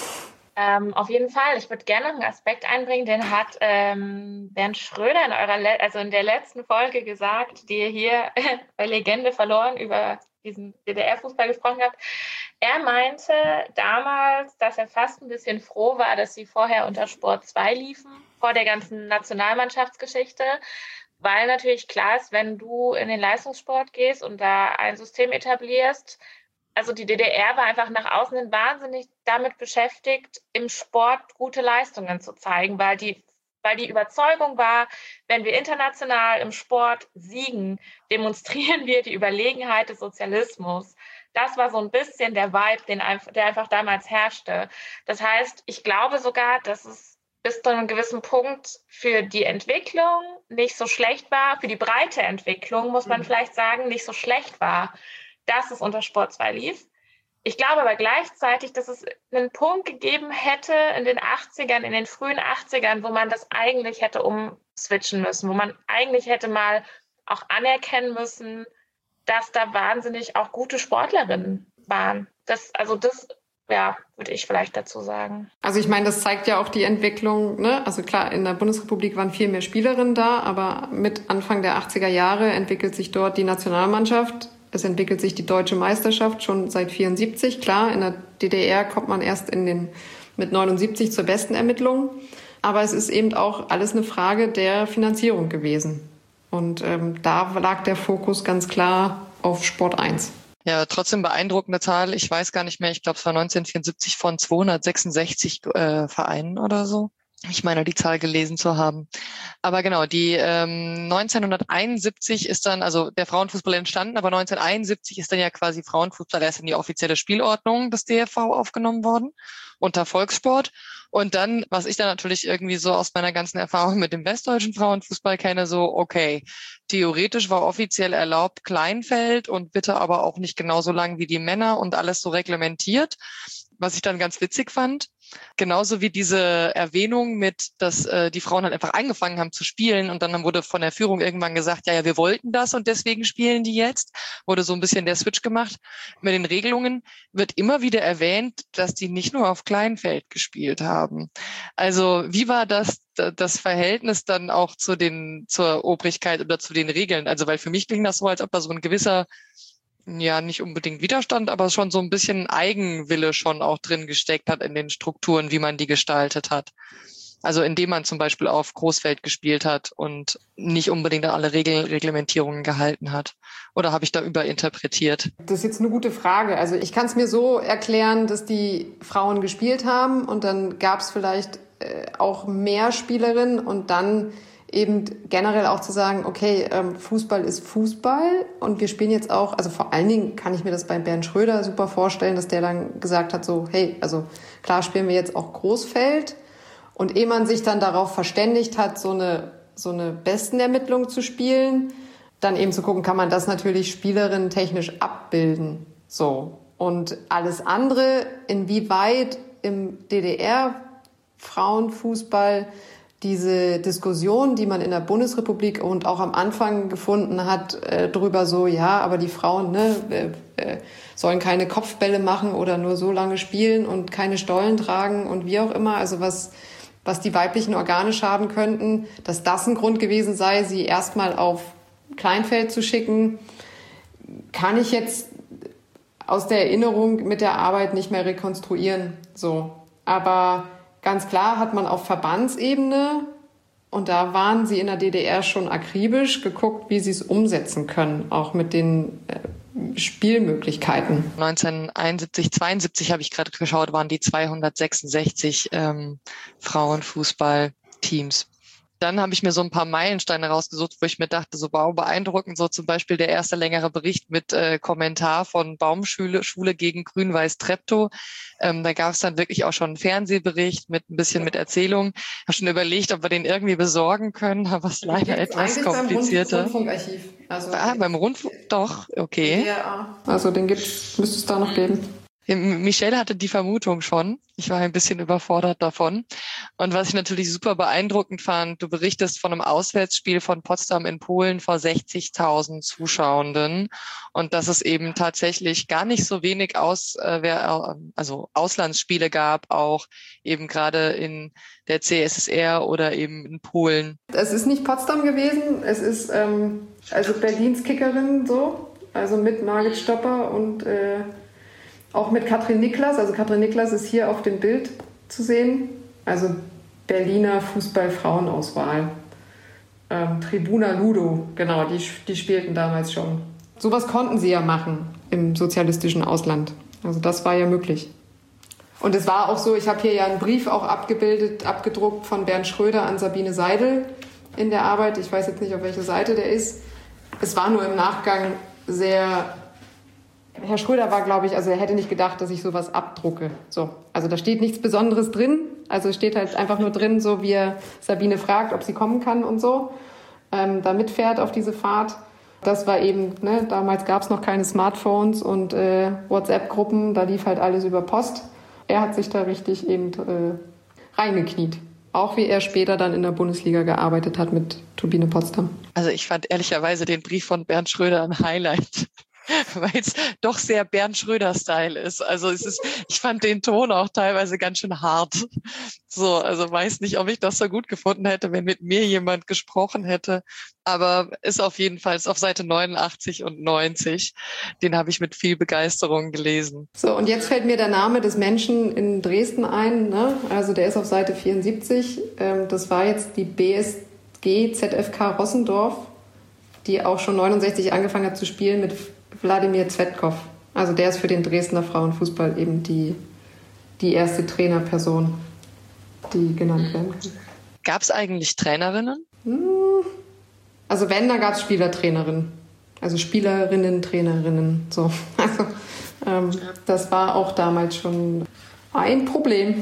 Ähm, auf jeden Fall. Ich würde gerne noch einen Aspekt einbringen, den hat ähm, Bernd Schröder in eurer, Le- also in der letzten Folge gesagt, die ihr hier bei Legende verloren über diesen D D R-Fußball gesprochen habt. Er meinte damals, dass er fast ein bisschen froh war, dass sie vorher unter Sport zwei liefen, vor der ganzen Nationalmannschaftsgeschichte, weil natürlich klar ist, wenn du in den Leistungssport gehst und da ein System etablierst, also die D D R war einfach nach außen hin wahnsinnig damit beschäftigt, im Sport gute Leistungen zu zeigen, weil die, weil die Überzeugung war, wenn wir international im Sport siegen, demonstrieren wir die Überlegenheit des Sozialismus. Das war so ein bisschen der Vibe, den, der einfach damals herrschte. Das heißt, ich glaube sogar, dass es bis zu einem gewissen Punkt für die Entwicklung nicht so schlecht war, für die breite Entwicklung, muss man mhm. vielleicht sagen, nicht so schlecht war, dass es unter Sport zwei lief. Ich glaube aber gleichzeitig, dass es einen Punkt gegeben hätte in den achtzigern, in den frühen achtzigern, wo man das eigentlich hätte umswitchen müssen, wo man eigentlich hätte mal auch anerkennen müssen, dass da wahnsinnig auch gute Sportlerinnen waren. Das, also das, ja, würde ich vielleicht dazu sagen. Also ich meine, das zeigt ja auch die Entwicklung, ne? Also klar, in der Bundesrepublik waren viel mehr Spielerinnen da, aber mit Anfang der achtziger Jahre entwickelt sich dort die Nationalmannschaft. Es entwickelt sich die deutsche Meisterschaft schon seit vierundsiebzig. Klar, in der D D R kommt man erst in den, mit neunundsiebzig zur besten Ermittlung. Aber es ist eben auch alles eine Frage der Finanzierung gewesen. Und ähm, da lag der Fokus ganz klar auf Sport eins. Ja, trotzdem beeindruckende Zahl. Ich weiß gar nicht mehr, ich glaube, es war neunzehnhundertvierundsiebzig von zweihundertsechsundsechzig äh, Vereinen oder so. Ich meine, die Zahl gelesen zu haben. Aber genau, die ähm, neunzehnhunderteinundsiebzig ist dann, also der Frauenfußball entstanden, aber neunzehnhunderteinundsiebzig ist dann ja quasi Frauenfußball erst in die offizielle Spielordnung des D F V aufgenommen worden, unter Volkssport. Und dann, was ich dann natürlich irgendwie so aus meiner ganzen Erfahrung mit dem westdeutschen Frauenfußball kenne, so, okay, theoretisch war offiziell erlaubt Kleinfeld und bitte aber auch nicht genauso lang wie die Männer und alles so reglementiert, was ich dann ganz witzig fand. Genauso wie diese Erwähnung mit, dass äh, die Frauen halt einfach angefangen haben zu spielen und dann wurde von der Führung irgendwann gesagt, ja, ja, wir wollten das und deswegen spielen die jetzt. Wurde so ein bisschen der Switch gemacht. Mit den Regelungen wird immer wieder erwähnt, dass die nicht nur auf Kleinfeld gespielt haben. Also wie war das, das Verhältnis dann auch zu den, zur Obrigkeit oder zu den Regeln? Also weil für mich klingt das so, als ob da so ein gewisser, ja, nicht unbedingt Widerstand, aber schon so ein bisschen Eigenwille schon auch drin gesteckt hat in den Strukturen, wie man die gestaltet hat. Also indem man zum Beispiel auf Großfeld gespielt hat und nicht unbedingt an alle Regel, Reglementierungen gehalten hat. Oder habe ich da überinterpretiert? Das ist jetzt eine gute Frage. Also ich kann es mir so erklären, dass die Frauen gespielt haben und dann gab es vielleicht äh, auch mehr Spielerinnen und dann eben generell auch zu sagen, okay, ähm, Fußball ist Fußball und wir spielen jetzt auch, also vor allen Dingen kann ich mir das bei Bernd Schröder super vorstellen, dass der dann gesagt hat, so, hey, also klar spielen wir jetzt auch Großfeld und ehe man sich dann darauf verständigt hat, so eine, so eine Bestenermittlung zu spielen, dann eben zu gucken, kann man das natürlich spielerinnen-technisch abbilden, so. Und alles andere, inwieweit im D D R-Frauenfußball diese Diskussion, die man in der Bundesrepublik und auch am Anfang gefunden hat, äh, drüber so, ja, aber die Frauen ne, äh, äh, sollen keine Kopfbälle machen oder nur so lange spielen und keine Stollen tragen und wie auch immer, also was, was die weiblichen Organe schaden könnten, dass das ein Grund gewesen sei, sie erstmal auf Kleinfeld zu schicken, kann ich jetzt aus der Erinnerung mit der Arbeit nicht mehr rekonstruieren. So, aber ganz klar hat man auf Verbandsebene, und da waren sie in der D D R schon akribisch, geguckt, wie sie es umsetzen können, auch mit den äh, Spielmöglichkeiten. neunzehnhunderteinundsiebzig, zweiundsiebzig habe ich gerade geschaut, waren die zweihundertsechsundsechzig ähm, Frauenfußballteams. Dann habe ich mir so ein paar Meilensteine rausgesucht, wo ich mir dachte, so wow, beeindruckend, so zum Beispiel der erste längere Bericht mit äh, Kommentar von Baumschule Schule gegen Grün-Weiß Treptow. Ähm, da gab es dann wirklich auch schon einen Fernsehbericht mit ein bisschen mit Erzählung. Ich habe schon überlegt, ob wir den irgendwie besorgen können, aber es ist leider etwas komplizierter. Beim Rundfunkarchiv. Also ah, beim Rundfunk, doch, okay. Ja, also den gibt's, müsste es da noch geben. Michelle hatte die Vermutung schon. Ich war ein bisschen überfordert davon. Und was ich natürlich super beeindruckend fand, du berichtest von einem Auswärtsspiel von Potsdam in Polen vor sechzigtausend Zuschauenden. Und dass es eben tatsächlich gar nicht so wenig aus, äh, also Auslandsspiele gab, auch eben gerade in der C S S R oder eben in Polen. Es ist nicht Potsdam gewesen. Es ist ähm, also Berlins Kickerin so, also mit Margit Stopper und äh, auch mit Katrin Niklas, also Katrin Niklas ist hier auf dem Bild zu sehen, also Berliner Fußball-Frauenauswahl. Ähm, Tribuna Ludo, genau, die, die spielten damals schon. Sowas konnten sie ja machen im sozialistischen Ausland, also das war ja möglich. Und es war auch so, ich habe hier ja einen Brief auch abgebildet, abgedruckt von Bernd Schröder an Sabine Seidel in der Arbeit, ich weiß jetzt nicht, auf welcher Seite der ist. Es war nur im Nachgang sehr... Herr Schröder war, glaube ich, also er hätte nicht gedacht, dass ich sowas abdrucke. So, also da steht nichts Besonderes drin. Also steht halt einfach nur drin, so wie er Sabine fragt, ob sie kommen kann und so, ähm, da mitfährt auf diese Fahrt. Das war eben, ne, damals gab es noch keine Smartphones und äh, WhatsApp-Gruppen, da lief halt alles über Post. Er hat sich da richtig eben äh, reingekniet. Auch wie er später dann in der Bundesliga gearbeitet hat mit Turbine Potsdam. Also ich fand ehrlicherweise den Brief von Bernd Schröder ein Highlight. Weil es doch sehr Bernd Schröder-Style ist. Also es ist, ich fand den Ton auch teilweise ganz schön hart. So, also weiß nicht, ob ich das so gut gefunden hätte, wenn mit mir jemand gesprochen hätte. Aber ist auf jeden Fall ist auf Seite neunundachtzig und neunzig. Den habe ich mit viel Begeisterung gelesen. So, und jetzt fällt mir der Name des Menschen in Dresden ein. Ne? Also der ist auf Seite vierundsiebzig. Ähm, das war jetzt die B S G Z F K Rossendorf, die auch schon neunundsechzig angefangen hat zu spielen mit Wladimir Zvetkov. Also der ist für den Dresdner Frauenfußball eben die, die erste Trainerperson. die genannt werden können. Gab es eigentlich Trainerinnen? Also wenn, dann gab es Spielertrainerinnen. Also Spielerinnen, Trainerinnen. So. Also ähm, das war auch damals schon ein Problem.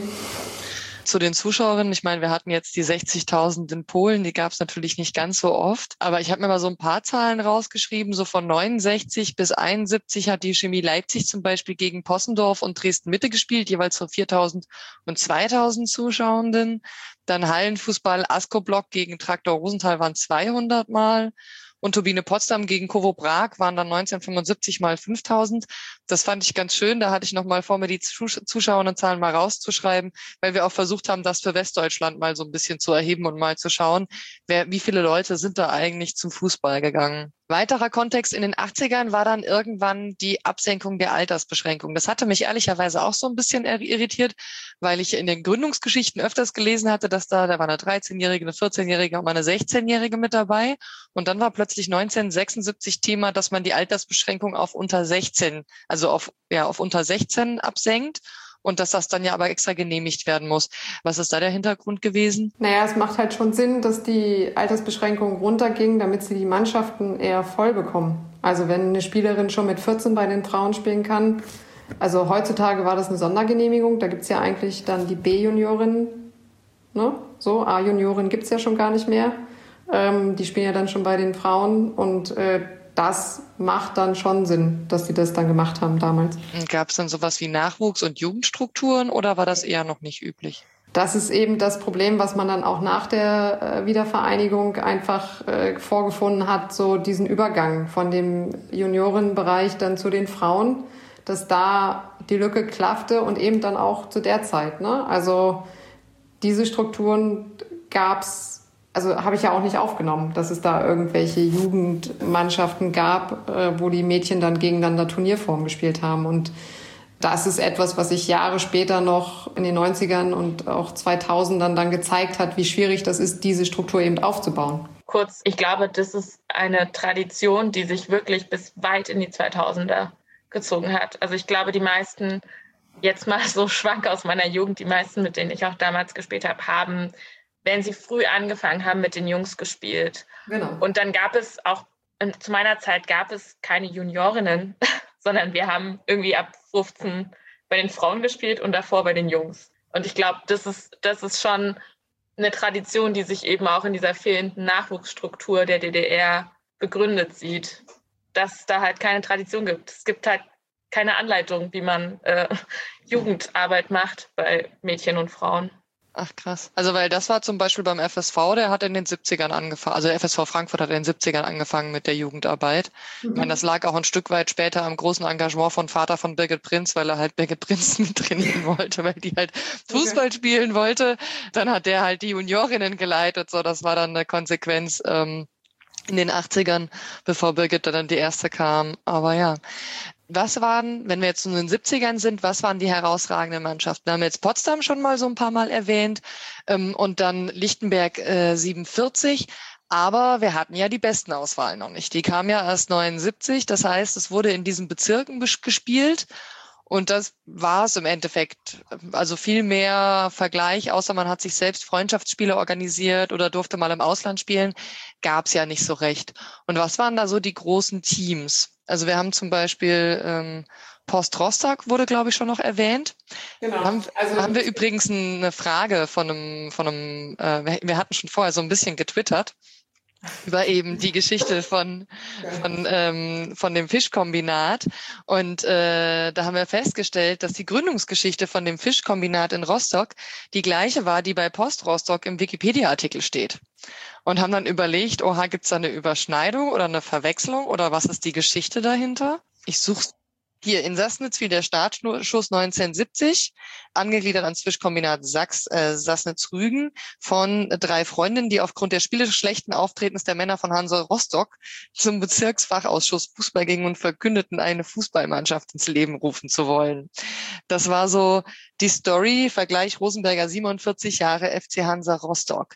Zu den Zuschauerinnen, ich meine, wir hatten jetzt die sechzigtausend in Polen, die gab es natürlich nicht ganz so oft, aber ich habe mir mal so ein paar Zahlen rausgeschrieben, so von neunundsechzig bis einundsiebzig hat die Chemie Leipzig zum Beispiel gegen Possendorf und Dresden-Mitte gespielt, jeweils vor viertausend und zweitausend Zuschauenden. Dann Hallenfußball, Asko-Block gegen Traktor Rosenthal waren zweihundert Mal. Und Turbine Potsdam gegen Kovo Prag waren dann neunzehnhundertfünfundsiebzig mal fünftausend. Das fand ich ganz schön. Da hatte ich noch mal vor, mir die Zuschauerzahlen mal rauszuschreiben, weil wir auch versucht haben, das für Westdeutschland mal so ein bisschen zu erheben und mal zu schauen, wer, wie viele Leute sind da eigentlich zum Fußball gegangen. Weiterer Kontext in den achtzigern war dann irgendwann die Absenkung der Altersbeschränkung. Das hatte mich ehrlicherweise auch so ein bisschen irritiert, weil ich in den Gründungsgeschichten öfters gelesen hatte, dass da, da war eine dreizehnjährige, eine vierzehnjährige und eine sechzehnjährige mit dabei. Und dann war plötzlich neunzehnhundertsechsundsiebzig Thema, dass man die Altersbeschränkung auf unter sechzehn, also auf, ja, auf unter sechzehn absenkt. Und dass das dann ja aber extra genehmigt werden muss. Was ist da der Hintergrund gewesen? Naja, es macht halt schon Sinn, dass die Altersbeschränkung runterging, damit sie die Mannschaften eher voll bekommen. Also wenn eine Spielerin schon mit vierzehn bei den Frauen spielen kann, also heutzutage war das eine Sondergenehmigung, da gibt's ja eigentlich dann die B-Juniorinnen, ne? So, A-Juniorinnen gibt's ja schon gar nicht mehr. Ähm, die spielen ja dann schon bei den Frauen und äh, das macht dann schon Sinn, dass die das dann gemacht haben damals. Gab es dann sowas wie Nachwuchs- und Jugendstrukturen oder war das eher noch nicht üblich? Das ist eben das Problem, was man dann auch nach der äh, Wiedervereinigung einfach äh, vorgefunden hat, so diesen Übergang von dem Juniorenbereich dann zu den Frauen, dass da die Lücke klaffte und eben dann auch zu der Zeit, ne? Also diese Strukturen gab's. Also habe ich ja auch nicht aufgenommen, dass es da irgendwelche Jugendmannschaften gab, äh, wo die Mädchen dann gegeneinander Turnierform gespielt haben. Und das ist etwas, was sich Jahre später noch in den neunzigern und auch zweitausendern dann gezeigt hat, wie schwierig das ist, diese Struktur eben aufzubauen. Kurz, ich glaube, das ist eine Tradition, die sich wirklich bis weit in die zweitausender gezogen hat. Also ich glaube, die meisten, jetzt mal so schwank aus meiner Jugend, die meisten, mit denen ich auch damals gespielt habe, haben, wenn sie früh angefangen haben, mit den Jungs gespielt. Genau. Und dann gab es auch, zu meiner Zeit gab es keine Juniorinnen, sondern wir haben irgendwie ab fünfzehn bei den Frauen gespielt und davor bei den Jungs. Und ich glaube, das ist, das ist schon eine Tradition, die sich eben auch in dieser fehlenden Nachwuchsstruktur der D D R begründet sieht, dass es da halt keine Tradition gibt. Es gibt halt keine Anleitung, wie man äh, Jugendarbeit macht bei Mädchen und Frauen. Ach krass. Also weil das war zum Beispiel beim F S V, der hat in den siebzigern angefangen, also der F S V Frankfurt hat in den siebzigern angefangen mit der Jugendarbeit. Mhm. Ich meine, das lag auch ein Stück weit später am großen Engagement von Vater von Birgit Prinz, weil er halt Birgit Prinz mit trainieren wollte, weil die halt Fußball okay. spielen wollte. Dann hat der halt die Juniorinnen geleitet, so das war dann eine Konsequenz ähm, in den achtzigern, bevor Birgit dann die erste kam. Aber ja. Was waren, wenn wir jetzt in den siebzigern sind, was waren die herausragenden Mannschaften? Wir haben jetzt Potsdam schon mal so ein paar Mal erwähnt ähm, und dann Lichtenberg äh, siebenundvierzig. Aber wir hatten ja die besten Auswahlen noch nicht. Die kam ja erst neunundsiebzig. Das heißt, es wurde in diesen Bezirken gespielt. Und das war es im Endeffekt. Also viel mehr Vergleich, außer man hat sich selbst Freundschaftsspiele organisiert oder durfte mal im Ausland spielen, gab es ja nicht so recht. Und was waren da so die großen Teams? Also wir haben zum Beispiel ähm, Post Rostock wurde, glaube ich, schon noch erwähnt. Genau. Haben, also, haben wir übrigens eine Frage von einem, von einem, äh, wir hatten schon vorher so ein bisschen getwittert über eben die Geschichte von von ähm, von dem Fischkombinat und äh, da haben wir festgestellt, dass die Gründungsgeschichte von dem Fischkombinat in Rostock die gleiche war, die bei Post Rostock im Wikipedia-Artikel steht und haben dann überlegt, oha, gibt's da eine Überschneidung oder eine Verwechslung oder was ist die Geschichte dahinter? Ich suche hier in Sassnitz fiel der Startschuss neunzehnhundertsiebzig, angegliedert ans Fischkombinat Sachs, äh, Sassnitz-Rügen von drei Freundinnen, die aufgrund der spielerisch schlechten Auftretens der Männer von Hansa Rostock zum Bezirksfachausschuss Fußball gingen und verkündeten, eine Fußballmannschaft ins Leben rufen zu wollen. Das war so die Story, Vergleich Rosenberger siebenundvierzig Jahre F C Hansa Rostock.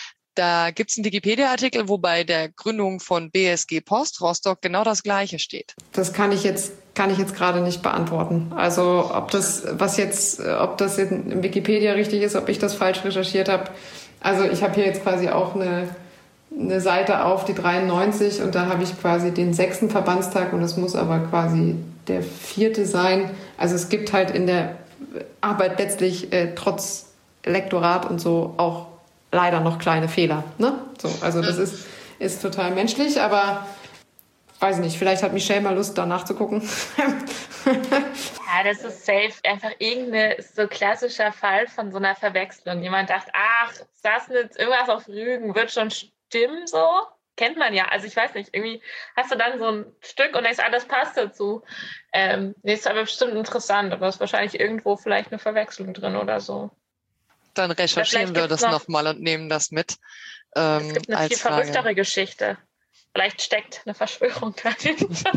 Da gibt's einen Wikipedia-Artikel, wo bei der Gründung von B S G Post Rostock genau das Gleiche steht. Das kann ich jetzt kann ich jetzt gerade nicht beantworten. Also ob das, was jetzt, ob das in Wikipedia richtig ist, ob ich das falsch recherchiert habe. Also ich habe hier jetzt quasi auch eine, eine Seite auf, die dreiundneunzig, und da habe ich quasi den sechsten Verbandstag, und das muss aber quasi der vierte sein. Also es gibt halt in der Arbeit letztlich äh, trotz Lektorat und so auch leider noch kleine Fehler. Ne? So, also das ist, ist total menschlich, aber weiß nicht, vielleicht hat Michelle mal Lust, da nachzugucken. Ja, das ist safe einfach irgendein so klassischer Fall von so einer Verwechslung. Jemand dachte, ach, saß jetzt irgendwas auf Rügen, wird schon stimmen so. Kennt man ja. Also ich weiß nicht, irgendwie hast du dann so ein Stück und denkst, ah, das passt dazu. Ähm, nee, ist aber bestimmt interessant, aber es ist wahrscheinlich irgendwo vielleicht eine Verwechslung drin oder so. Dann recherchieren wir das nochmal und nehmen das mit. Ähm, es gibt eine als viel Frage. verrücktere Geschichte. Vielleicht steckt eine Verschwörung dahinter.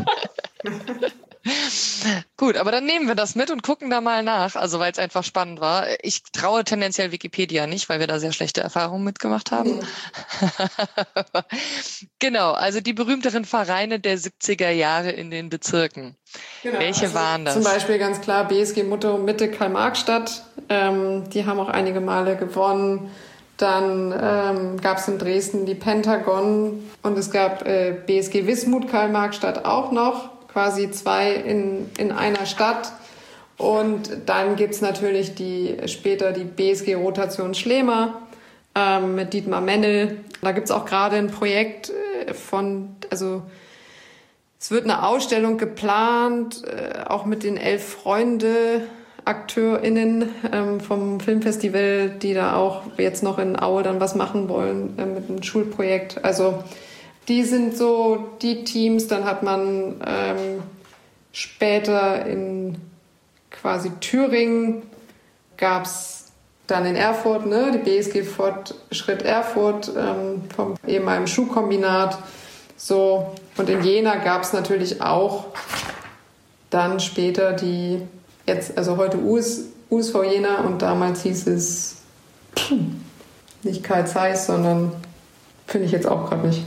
Gut, aber dann nehmen wir das mit und gucken da mal nach, also weil es einfach spannend war. Ich traue tendenziell Wikipedia nicht, weil wir da sehr schlechte Erfahrungen mitgemacht haben. Ja. Genau, also die berühmteren Vereine der siebziger Jahre in den Bezirken. Genau, welche also waren das? Zum Beispiel ganz klar B S G Motto Mitte Karl-Marx-Stadt. Ähm, die haben auch einige Male gewonnen. Dann ähm, gab es in Dresden die Pentagon und es gab äh, B S G Wismut Karl-Marx-Stadt auch noch. Quasi zwei in, in einer Stadt. Und dann gibt's natürlich die später die B S G Rotation Schlema ähm, mit Dietmar Mennel. Da gibt's auch gerade ein Projekt äh, von, also es wird eine Ausstellung geplant, äh, auch mit den elf Freunde AkteurInnen ähm, vom Filmfestival, die da auch jetzt noch in Aue dann was machen wollen äh, mit einem Schulprojekt. Also die sind so die Teams. Dann hat man ähm, später in quasi Thüringen gab's dann in Erfurt, ne, die B S G Fortschritt Erfurt ähm, vom ehemaligen Schuhkombinat. So. Und in Jena gab's natürlich auch dann später die, jetzt, also heute U S, U S V Jena, und damals hieß es nicht Karl Zeiss, sondern finde ich jetzt auch gerade nicht.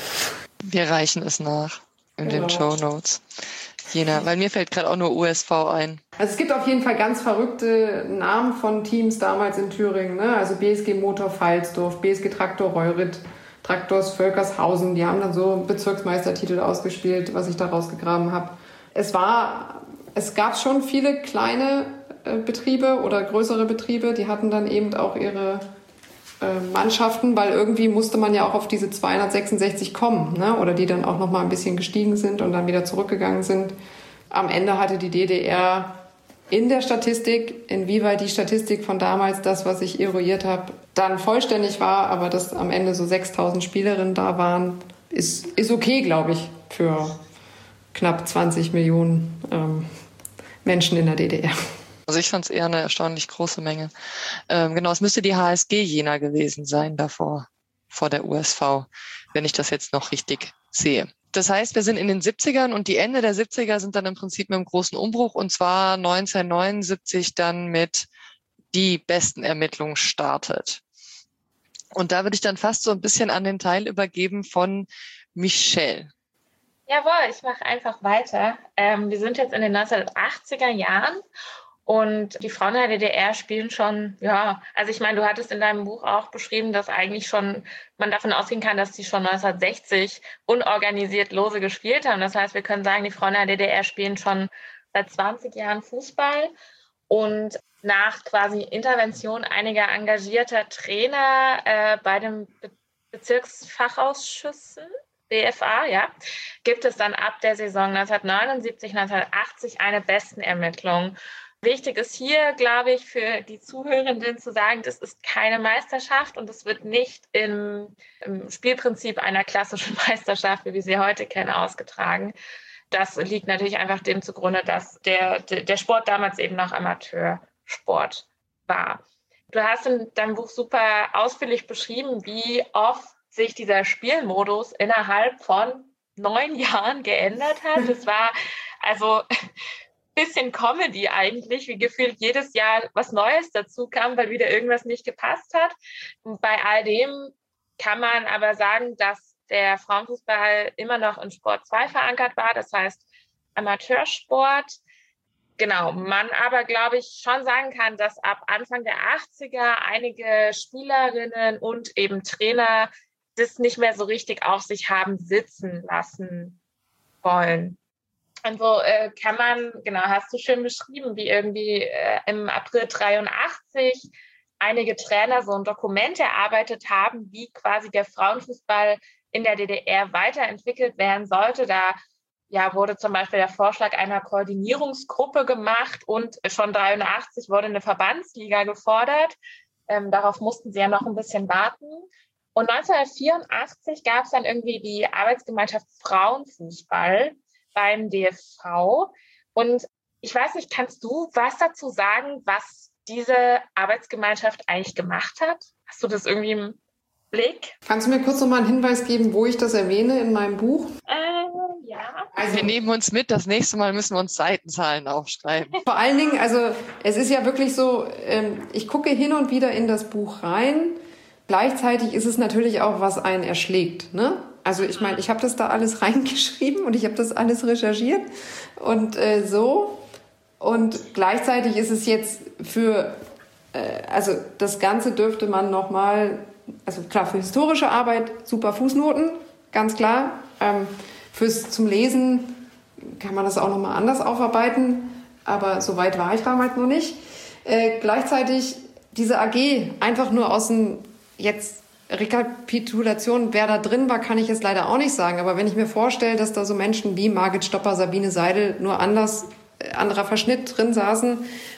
Wir reichen es nach in genau. den Shownotes. Jena, weil mir fällt gerade auch nur U S V ein. Also es gibt auf jeden Fall ganz verrückte Namen von Teams damals in Thüringen. Ne? Also B S G Motor Pfalzdorf, B S G Traktor Reuritt, Traktors Völkershausen. Die haben dann so Bezirksmeistertitel ausgespielt, was ich da rausgegraben habe. Es war, es gab schon viele kleine äh, Betriebe oder größere Betriebe, die hatten dann eben auch ihre Mannschaften, weil irgendwie musste man ja auch auf diese zweihundertsechsundsechzig kommen, ne? Oder die dann auch noch mal ein bisschen gestiegen sind und dann wieder zurückgegangen sind. Am Ende hatte die D D R in der Statistik, inwieweit die Statistik von damals, das, was ich eruiert habe, dann vollständig war, aber dass am Ende so sechstausend Spielerinnen da waren, ist, ist okay, glaube ich, für knapp zwanzig Millionen ähm, Menschen in der D D R. Also ich fand es eher eine erstaunlich große Menge. Ähm, genau, es müsste die H S G Jena gewesen sein davor, vor der U S V, wenn ich das jetzt noch richtig sehe. Das heißt, wir sind in den siebzigern und die Ende der siebziger sind dann im Prinzip mit einem großen Umbruch, und zwar neunzehnhundertneunundsiebzig dann mit die besten Ermittlungen startet. Und da würde ich dann fast so ein bisschen an den Teil übergeben von Michelle. Jawohl, ich mache einfach weiter. Ähm, wir sind jetzt in den neunzehnhundertachtziger Jahren. Und die Frauen in der D D R spielen schon, ja, also ich meine, du hattest in deinem Buch auch beschrieben, dass eigentlich schon man davon ausgehen kann, dass die schon neunzehnhundertsechzig unorganisiert lose gespielt haben. Das heißt, wir können sagen, die Frauen in der D D R spielen schon seit zwanzig Jahren Fußball. Und nach quasi Intervention einiger engagierter Trainer äh, bei den Be- Bezirksfachausschüssen, B F A, ja, gibt es dann ab der Saison neunzehnhundertneunundsiebzig, neunzehnhundertachtzig eine Bestenermittlung. Wichtig ist hier, glaube ich, für die Zuhörenden zu sagen, das ist keine Meisterschaft und es wird nicht im, im Spielprinzip einer klassischen Meisterschaft, wie wir sie heute kennen, ausgetragen. Das liegt natürlich einfach dem zugrunde, dass der, der Sport damals eben noch Amateursport war. Du hast in deinem Buch super ausführlich beschrieben, wie oft sich dieser Spielmodus innerhalb von neun Jahren geändert hat. Das war also bisschen Comedy eigentlich, wie gefühlt jedes Jahr was Neues dazu kam, weil wieder irgendwas nicht gepasst hat. Und bei all dem kann man aber sagen, dass der Frauenfußball immer noch in Sport zwei verankert war. Das heißt, Amateursport. Genau, man aber, glaube ich, schon sagen kann, dass ab Anfang der achtziger einige Spielerinnen und eben Trainer das nicht mehr so richtig auf sich haben sitzen lassen wollen. Und so äh, kann man, genau, hast du schön beschrieben, wie irgendwie äh, im April dreiundachtzig einige Trainer so ein Dokument erarbeitet haben, wie quasi der Frauenfußball in der D D R weiterentwickelt werden sollte. Da ja, wurde zum Beispiel der Vorschlag einer Koordinierungsgruppe gemacht und schon dreiundachtzig wurde eine Verbandsliga gefordert. Ähm, darauf mussten sie ja noch ein bisschen warten. Und neunzehnhundertvierundachtzig gab es dann irgendwie die Arbeitsgemeinschaft Frauenfußball beim D F V. Und ich weiß nicht, kannst du was dazu sagen, was diese Arbeitsgemeinschaft eigentlich gemacht hat? Hast du das irgendwie im Blick? Kannst du mir kurz noch mal einen Hinweis geben, wo ich das erwähne in meinem Buch? Äh, ja. Also wir nehmen uns mit, das nächste Mal müssen wir uns Seitenzahlen aufschreiben. Vor allen Dingen, also es ist ja wirklich so, ähm, ich gucke hin und wieder in das Buch rein. Gleichzeitig ist es natürlich auch, was einen erschlägt, ne? Also ich meine, ich habe das da alles reingeschrieben und ich habe das alles recherchiert und äh, so. Und gleichzeitig ist es jetzt für, äh, also das Ganze dürfte man nochmal, also klar, für historische Arbeit super Fußnoten, ganz klar. Ähm, fürs zum Lesen kann man das auch nochmal anders aufarbeiten, aber so weit war ich damals noch nicht. Äh, gleichzeitig diese A G, einfach nur aus dem jetzt Rekapitulation, wer da drin war, kann ich jetzt leider auch nicht sagen. Aber wenn ich mir vorstelle, dass da so Menschen wie Margit Stopper, Sabine Seidel, nur anders, äh, anderer Verschnitt drin saßen,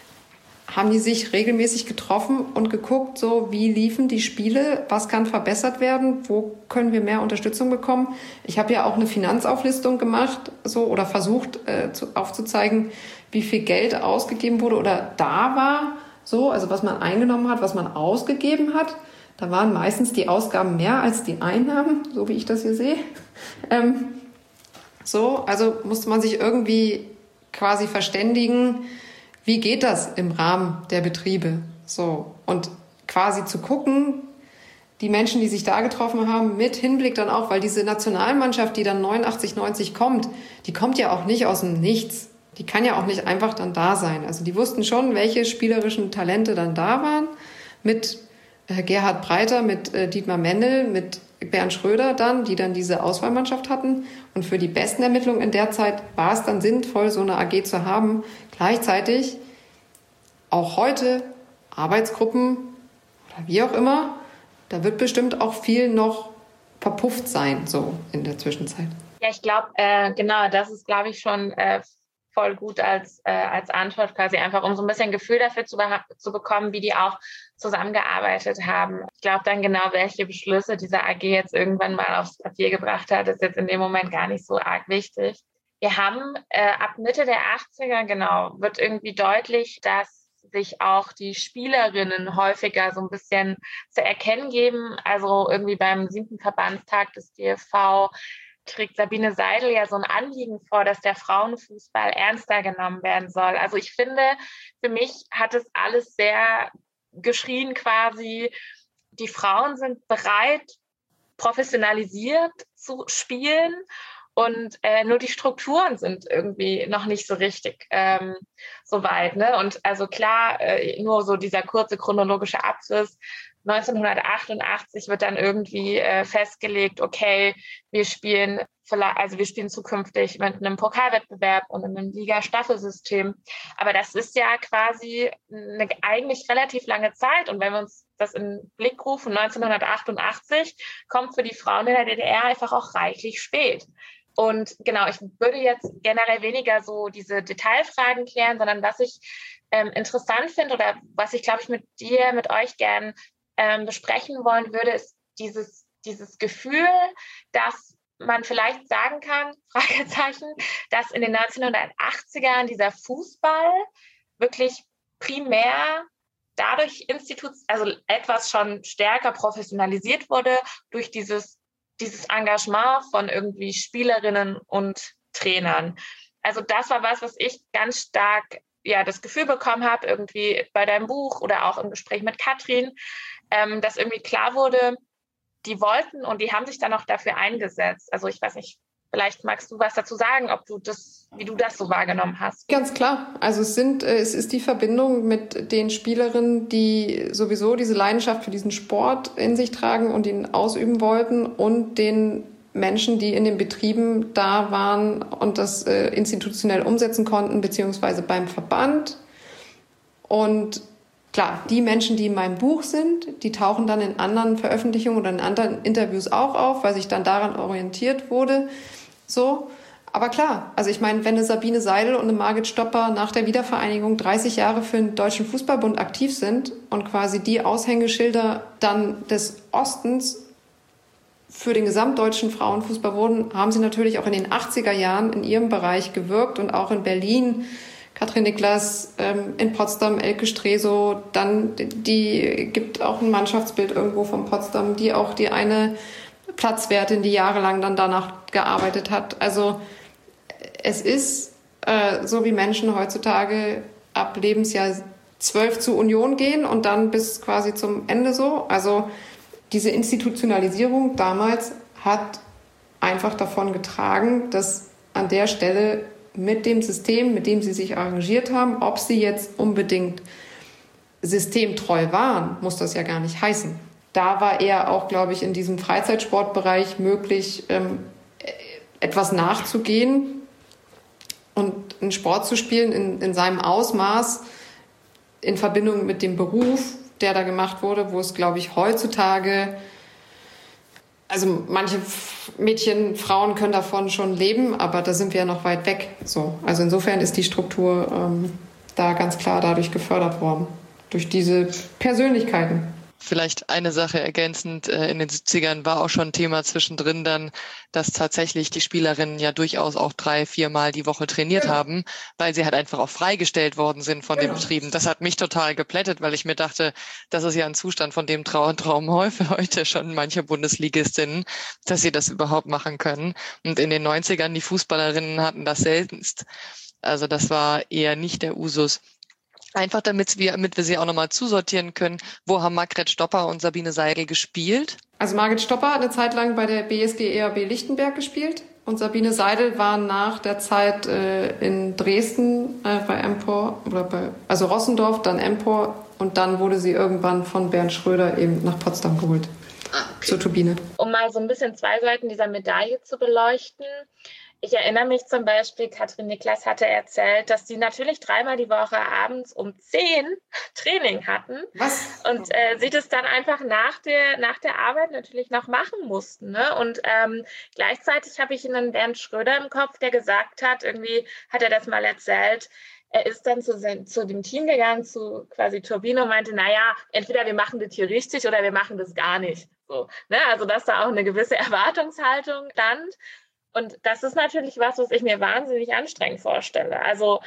haben die sich regelmäßig getroffen und geguckt, so wie liefen die Spiele, was kann verbessert werden, wo können wir mehr Unterstützung bekommen. Ich habe ja auch eine Finanzauflistung gemacht, so oder versucht äh, zu, aufzuzeigen, wie viel Geld ausgegeben wurde oder da war, so, also was man eingenommen hat, was man ausgegeben hat. Da waren meistens die Ausgaben mehr als die Einnahmen, so wie ich das hier sehe. Ähm, so, also musste man sich irgendwie quasi verständigen, wie geht das im Rahmen der Betriebe? So, und quasi zu gucken, die Menschen, die sich da getroffen haben, mit Hinblick dann auch, weil diese Nationalmannschaft, die dann neunundachtzig, neunzig kommt, die kommt ja auch nicht aus dem Nichts. Die kann ja auch nicht einfach dann da sein. Also die wussten schon, welche spielerischen Talente dann da waren, mit Gerhard Breiter, mit Dietmar Mendel, mit Bernd Schröder dann, die dann diese Auswahlmannschaft hatten. Und für die besten Ermittlungen in der Zeit war es dann sinnvoll, so eine A G zu haben. Gleichzeitig auch heute Arbeitsgruppen oder wie auch immer, da wird bestimmt auch viel noch verpufft sein, so in der Zwischenzeit. Ja, ich glaube, äh, genau, das ist, glaube ich, schon äh, voll gut als, äh, als Antwort quasi einfach, um so ein bisschen Gefühl dafür zu, beha- zu bekommen, wie die auch zusammengearbeitet haben. Ich glaube dann genau, welche Beschlüsse diese A G jetzt irgendwann mal aufs Papier gebracht hat, ist jetzt in dem Moment gar nicht so arg wichtig. Wir haben äh, ab Mitte der achtziger, genau, wird irgendwie deutlich, dass sich auch die Spielerinnen häufiger so ein bisschen zu erkennen geben. Also irgendwie beim siebten Verbandstag des D F V trägt Sabine Seidel ja so ein Anliegen vor, dass der Frauenfußball ernster genommen werden soll. Also ich finde, für mich hat es alles sehr geschrien quasi, die Frauen sind bereit, professionalisiert zu spielen und äh, nur die Strukturen sind irgendwie noch nicht so richtig ähm, so weit. Ne? Und also klar, äh, nur so dieser kurze chronologische Abriss, neunzehnhundertachtundachtzig wird dann irgendwie äh, festgelegt, okay, wir spielen vielleicht, also wir spielen zukünftig mit einem Pokalwettbewerb und einem Liga-Staffelsystem. Aber das ist ja quasi eine eigentlich relativ lange Zeit. Und wenn wir uns das in den Blick rufen, neunzehnhundertachtundachtzig kommt für die Frauen in der D D R einfach auch reichlich spät. Und genau, ich würde jetzt generell weniger so diese Detailfragen klären, sondern was ich ähm, interessant finde oder was ich, glaube ich, mit dir, mit euch gern ähm, besprechen wollen würde, ist dieses, dieses Gefühl, dass man vielleicht sagen kann, Fragezeichen, dass in den neunzehnhundertachtzigern dieser Fußball wirklich primär dadurch Institut, also etwas schon stärker professionalisiert wurde durch dieses dieses Engagement von irgendwie Spielerinnen und Trainern. Also das war was, was ich ganz stark ja das Gefühl bekommen habe, irgendwie bei deinem Buch oder auch im Gespräch mit Katrin, ähm, dass irgendwie klar wurde, die wollten und die haben sich dann auch dafür eingesetzt. Also ich weiß nicht, Vielleicht magst du was dazu sagen, ob du das, wie du das so wahrgenommen hast. Ganz klar. Also es sind, es ist die Verbindung mit den Spielerinnen, die sowieso diese Leidenschaft für diesen Sport in sich tragen und ihn ausüben wollten, und den Menschen, die in den Betrieben da waren und das äh, institutionell umsetzen konnten, beziehungsweise beim Verband. Und klar, die Menschen, die in meinem Buch sind, die tauchen dann in anderen Veröffentlichungen oder in anderen Interviews auch auf, weil sich dann daran orientiert wurde. So. Aber klar, also ich meine, wenn eine Sabine Seidel und eine Margit Stopper nach der Wiedervereinigung dreißig Jahre für den Deutschen Fußballbund aktiv sind und quasi die Aushängeschilder dann des Ostens für den gesamtdeutschen Frauenfußball wurden, haben sie natürlich auch in den achtziger Jahren in ihrem Bereich gewirkt und auch in Berlin. Katrin Niklas, ähm, in Potsdam, Elke Stresow, dann die gibt auch ein Mannschaftsbild irgendwo von Potsdam, die auch die eine Platzwertin, die jahrelang dann danach gearbeitet hat. Also es ist äh, so, wie Menschen heutzutage ab Lebensjahr zwölf zur Union gehen und dann bis quasi zum Ende so. Also diese Institutionalisierung damals hat einfach davon getragen, dass an der Stelle mit dem System, mit dem sie sich arrangiert haben, ob sie jetzt unbedingt systemtreu waren, muss das ja gar nicht heißen. Da war eher auch, glaube ich, in diesem Freizeitsportbereich möglich, ähm, etwas nachzugehen und einen Sport zu spielen in, in seinem Ausmaß in Verbindung mit dem Beruf, der da gemacht wurde, wo es, glaube ich, heutzutage, also manche Mädchen, Frauen können davon schon leben, aber da sind wir ja noch weit weg. So, also insofern ist die Struktur ähm, da ganz klar dadurch gefördert worden, durch diese Persönlichkeiten. Vielleicht eine Sache ergänzend, in den siebzigern war auch schon Thema zwischendrin dann, dass tatsächlich die Spielerinnen ja durchaus auch drei, viermal die Woche trainiert haben, weil sie halt einfach auch freigestellt worden sind von den Betrieben. Das hat mich total geplättet, weil ich mir dachte, das ist ja ein Zustand, von dem trauen Traum heute schon manche Bundesligistinnen, dass sie das überhaupt machen können. Und in den neunzigern, die Fußballerinnen hatten das seltenst. Also das war eher nicht der Usus. Einfach damit wir, damit wir sie auch nochmal zusortieren können, wo haben Margret Stopper und Sabine Seidel gespielt? Also Margit Stopper hat eine Zeit lang bei der B S G E R B Lichtenberg gespielt und Sabine Seidel war nach der Zeit äh, in Dresden äh, bei Empor, oder bei, also Rossendorf, dann Empor, und dann wurde sie irgendwann von Bernd Schröder eben nach Potsdam geholt, ah, okay. Zur Turbine. Um mal so ein bisschen zwei Seiten dieser Medaille zu beleuchten. Ich erinnere mich zum Beispiel, Katrin Niklas hatte erzählt, dass sie natürlich dreimal die Woche abends um zehn Training hatten. Was? Und äh, sie das dann einfach nach der, nach der Arbeit natürlich noch machen mussten. Ne? Und ähm, gleichzeitig habe ich einen Bernd Schröder im Kopf, der gesagt hat, irgendwie hat er das mal erzählt, er ist dann zu, zu dem Team gegangen, zu quasi Turbine, und meinte, naja, entweder wir machen das hier richtig oder wir machen das gar nicht. So, ne? Also dass da auch eine gewisse Erwartungshaltung stand. Und das ist natürlich was, was ich mir wahnsinnig anstrengend vorstelle. Also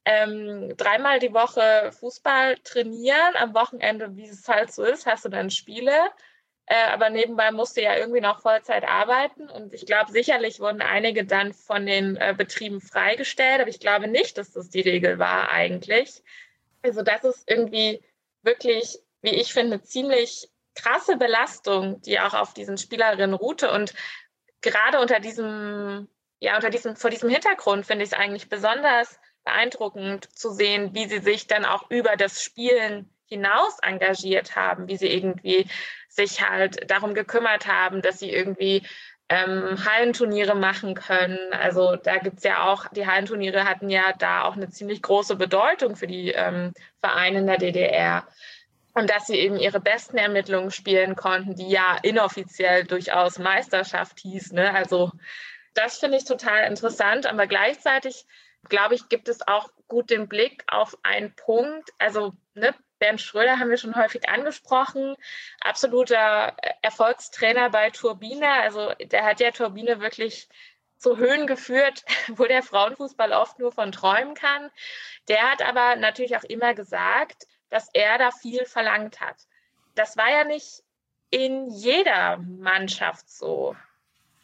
ähm, dreimal die Woche Fußball trainieren, am Wochenende, wie es halt so ist, hast du dann Spiele. Äh, aber nebenbei musst du ja irgendwie noch Vollzeit arbeiten. Und ich glaube, sicherlich wurden einige dann von den äh, Betrieben freigestellt. Aber ich glaube nicht, dass das die Regel war eigentlich. Also das ist irgendwie wirklich, wie ich finde, ziemlich krasse Belastung, die auch auf diesen Spielerinnen ruhte. Und gerade unter diesem, ja, unter diesem, vor diesem Hintergrund finde ich es eigentlich besonders beeindruckend zu sehen, wie sie sich dann auch über das Spielen hinaus engagiert haben, wie sie irgendwie sich halt darum gekümmert haben, dass sie irgendwie ähm, Hallenturniere machen können. Also da gibt's ja auch, die Hallenturniere hatten ja da auch eine ziemlich große Bedeutung für die ähm, Vereine in der D D R. Und dass sie eben ihre besten Ermittlungen spielen konnten, die ja inoffiziell durchaus Meisterschaft hieß. Ne? Also das finde ich total interessant. Aber gleichzeitig, glaube ich, gibt es auch gut den Blick auf einen Punkt. Also ne, Bernd Schröder haben wir schon häufig angesprochen. Absoluter Erfolgstrainer bei Turbine. Also der hat ja Turbine wirklich zu Höhen geführt, wo der Frauenfußball oft nur von träumen kann. Der hat aber natürlich auch immer gesagt, dass er da viel verlangt hat. Das war ja nicht in jeder Mannschaft so.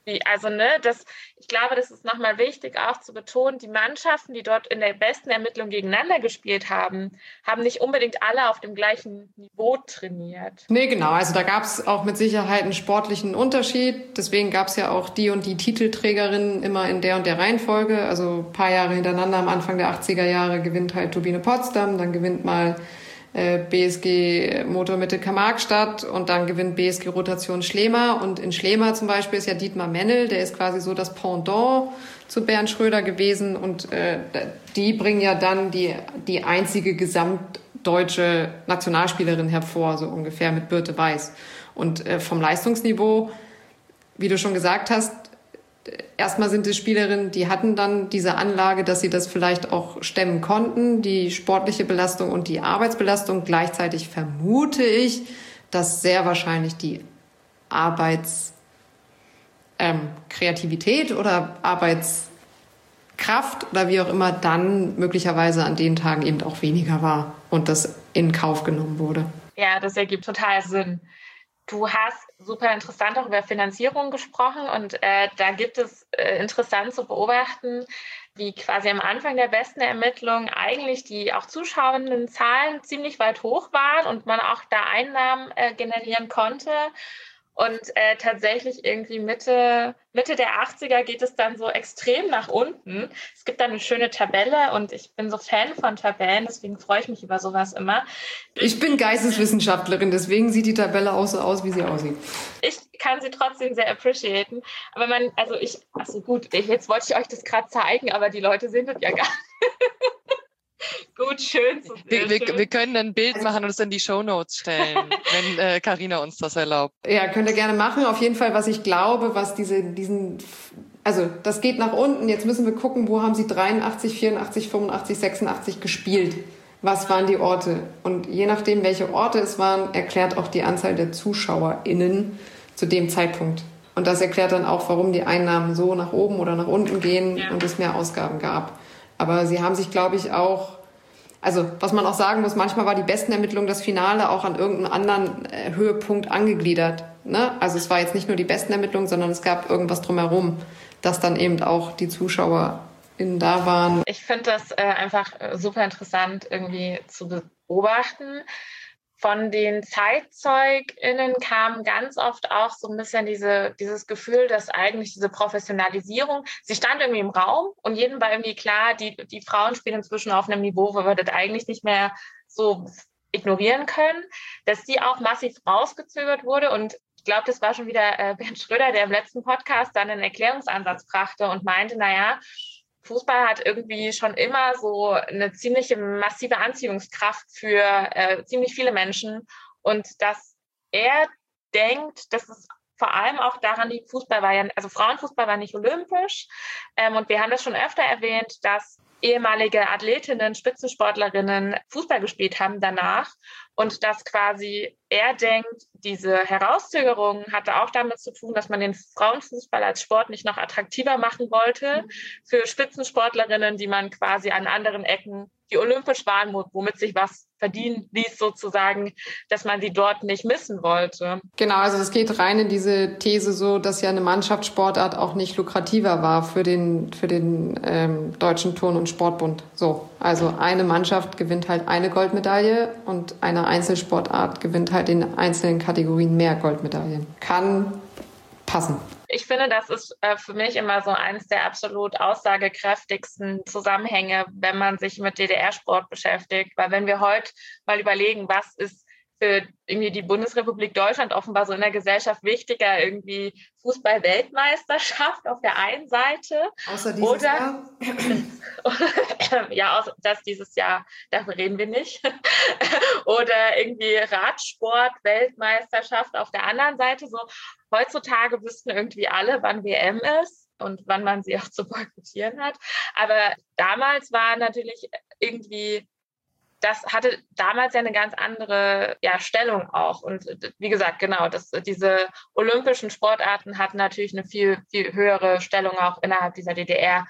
Wie, also, ne, das, ich glaube, das ist nochmal wichtig auch zu betonen, die Mannschaften, die dort in der besten Ermittlung gegeneinander gespielt haben, haben nicht unbedingt alle auf dem gleichen Niveau trainiert. Nee, genau. Also da gab es auch mit Sicherheit einen sportlichen Unterschied. Deswegen gab es ja auch die und die Titelträgerinnen immer in der und der Reihenfolge. Also ein paar Jahre hintereinander, am Anfang der achtziger Jahre gewinnt halt Turbine Potsdam, dann gewinnt mal B S G Motormittel Karl-Marx-Stadt und dann gewinnt B S G Rotation Schlema. Und in Schlema zum Beispiel ist ja Dietmar Mennel, der ist quasi so das Pendant zu Bernd Schröder gewesen. Und äh, die bringen ja dann die, die einzige gesamtdeutsche Nationalspielerin hervor, so ungefähr mit Birte Weiß. Und äh, vom Leistungsniveau, wie du schon gesagt hast, erstmal sind es Spielerinnen, die hatten dann diese Anlage, dass sie das vielleicht auch stemmen konnten, die sportliche Belastung und die Arbeitsbelastung. Gleichzeitig vermute ich, dass sehr wahrscheinlich die Arbeitskreativität ähm, oder Arbeitskraft oder wie auch immer dann möglicherweise an den Tagen eben auch weniger war und das in Kauf genommen wurde. Ja, das ergibt total Sinn. Du hast super interessant auch über Finanzierung gesprochen und äh, da gibt es äh, interessant zu beobachten, wie quasi am Anfang der besten Ermittlung eigentlich die auch zuschauenden Zahlen ziemlich weit hoch waren und man auch da Einnahmen äh, generieren konnte. Und äh, tatsächlich irgendwie Mitte, Mitte der achtziger geht es dann so extrem nach unten. Es gibt dann eine schöne Tabelle und ich bin so Fan von Tabellen, deswegen freue ich mich über sowas immer. Ich bin Geisteswissenschaftlerin, deswegen sieht die Tabelle auch so aus, wie sie aussieht. Ich kann sie trotzdem sehr appreciaten. Aber man, also ich, also gut, jetzt wollte ich euch das gerade zeigen, aber die Leute sehen das ja gar nicht. Gut, schön zu sehen. Wir, wir, wir können ein Bild machen und es in die Shownotes stellen, wenn Carina äh, uns das erlaubt. Ja, könnt ihr gerne machen. Auf jeden Fall, was ich glaube, was diese, diesen, also das geht nach unten. Jetzt müssen wir gucken, wo haben sie dreiundachtzig, vierundachtzig, fünfundachtzig, sechsundachtzig gespielt. Was waren die Orte? Und je nachdem, welche Orte es waren, erklärt auch die Anzahl der ZuschauerInnen zu dem Zeitpunkt. Und das erklärt dann auch, warum die Einnahmen so nach oben oder nach unten gehen ja. und es mehr Ausgaben gab. Aber sie haben sich, glaube ich, auch, also was man auch sagen muss, manchmal war die besten Ermittlung das Finale auch an irgendeinem anderen äh, Höhepunkt angegliedert. Ne? Also es war jetzt nicht nur die besten Ermittlungen, sondern es gab irgendwas drumherum, dass dann eben auch die ZuschauerInnen da waren. Ich finde das äh, einfach super interessant irgendwie zu beobachten. Von den ZeitzeugInnen kam ganz oft auch so ein bisschen diese, dieses Gefühl, dass eigentlich diese Professionalisierung, sie stand irgendwie im Raum und jedem war irgendwie klar, die, die Frauen spielen inzwischen auf einem Niveau, wo wir das eigentlich nicht mehr so ignorieren können, dass die auch massiv rausgezögert wurde. Und ich glaube, das war schon wieder äh, Bernd Schröder, der im letzten Podcast dann einen Erklärungsansatz brachte und meinte, naja, Fußball hat irgendwie schon immer so eine ziemliche massive Anziehungskraft für äh, ziemlich viele Menschen und dass er denkt, dass es vor allem auch daran liegt, Fußball war ja, also Frauenfußball war nicht olympisch ähm, und wir haben das schon öfter erwähnt, dass ehemalige Athletinnen, Spitzensportlerinnen Fußball gespielt haben danach und dass quasi er denkt, diese Herauszögerung hatte auch damit zu tun, dass man den Frauenfußball als Sport nicht noch attraktiver machen wollte für Spitzensportlerinnen, die man quasi an anderen Ecken, die olympisch waren, womit sich was verdienen ließ sozusagen, dass man sie dort nicht missen wollte. Genau, also es geht rein in diese These so, dass ja eine Mannschaftssportart auch nicht lukrativer war für den, für den ähm, Deutschen Turn- und Sportbund. So, also eine Mannschaft gewinnt halt eine Goldmedaille und eine Einzelsportart gewinnt halt in einzelnen Kategorien mehr Goldmedaillen. Kann passen. Ich finde, das ist äh, für mich immer so eines der absolut aussagekräftigsten Zusammenhänge, wenn man sich mit D D R-Sport beschäftigt. Weil wenn wir heute mal überlegen, was ist für irgendwie die Bundesrepublik Deutschland offenbar so in der Gesellschaft wichtiger, irgendwie Fußball-Weltmeisterschaft auf der einen Seite. Außer dieses oder, Jahr? ja, außer, das dieses Jahr, darüber reden wir nicht. Oder irgendwie Radsport-Weltmeisterschaft auf der anderen Seite. So heutzutage wüssten irgendwie alle, wann W M ist und wann man sie auch zu boykottieren hat. Aber damals war natürlich irgendwie, das hatte damals ja eine ganz andere ja, Stellung auch. Und wie gesagt, genau, das, diese olympischen Sportarten hatten natürlich eine viel, viel höhere Stellung auch innerhalb dieser D D R.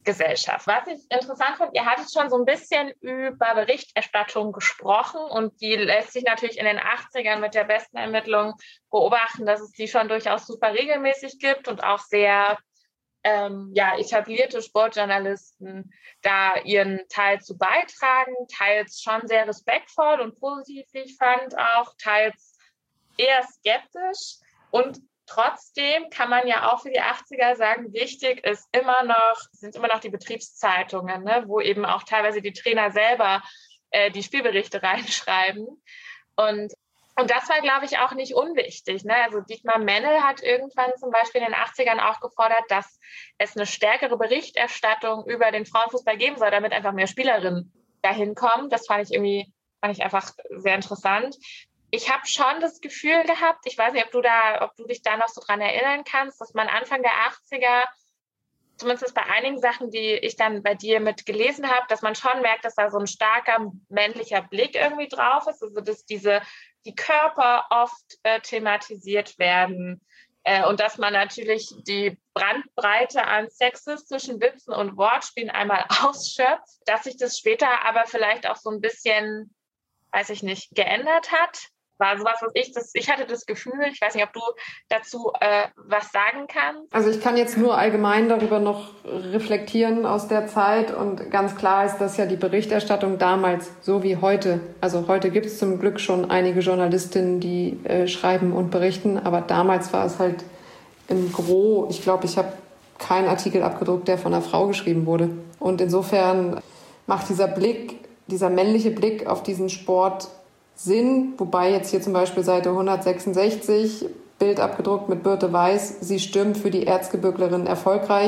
Gesellschaft. Was ich interessant fand, ihr hattet schon so ein bisschen über Berichterstattung gesprochen und die lässt sich natürlich in den achtzigern mit der besten Ermittlung beobachten, dass es die schon durchaus super regelmäßig gibt und auch sehr ähm, ja, etablierte Sportjournalisten da ihren Teil zu beitragen, teils schon sehr respektvoll und positiv, wie ich fand, auch teils eher skeptisch und trotzdem kann man ja auch für die achtziger sagen, wichtig ist immer noch, sind immer noch die Betriebszeitungen, ne, wo eben auch teilweise die Trainer selber äh, die Spielberichte reinschreiben. Und, und das war, glaube ich, auch nicht unwichtig. Ne? Also Dietmar Mennel hat irgendwann zum Beispiel in den achtzigern auch gefordert, dass es eine stärkere Berichterstattung über den Frauenfußball geben soll, damit einfach mehr Spielerinnen dahin kommen. Das fand ich irgendwie, fand ich einfach sehr interessant. Ich habe schon das Gefühl gehabt, ich weiß nicht, ob du da, ob du dich da noch so dran erinnern kannst, dass man Anfang der achtziger, zumindest bei einigen Sachen, die ich dann bei dir mit gelesen habe, dass man schon merkt, dass da so ein starker männlicher Blick irgendwie drauf ist, also dass diese, die Körper oft äh, thematisiert werden äh, und dass man natürlich die Bandbreite an sexistischen Witzen und Wortspielen einmal ausschöpft, dass sich das später aber vielleicht auch so ein bisschen, weiß ich nicht, geändert hat. War sowas, was ich, das, ich hatte das Gefühl, ich weiß nicht, ob du dazu äh, was sagen kannst. Also ich kann jetzt nur allgemein darüber noch reflektieren aus der Zeit und ganz klar ist, dass ja die Berichterstattung damals so wie heute, also heute gibt es zum Glück schon einige Journalistinnen, die äh, schreiben und berichten, aber damals war es halt im Gros, ich glaube, ich habe keinen Artikel abgedruckt, der von einer Frau geschrieben wurde. Und insofern macht dieser Blick, dieser männliche Blick auf diesen Sport Sinn, wobei jetzt hier zum Beispiel Seite hundertsechsundsechzig, Bild abgedruckt mit Birte Weiß, sie stürmt für die Erzgebirglerin erfolgreich,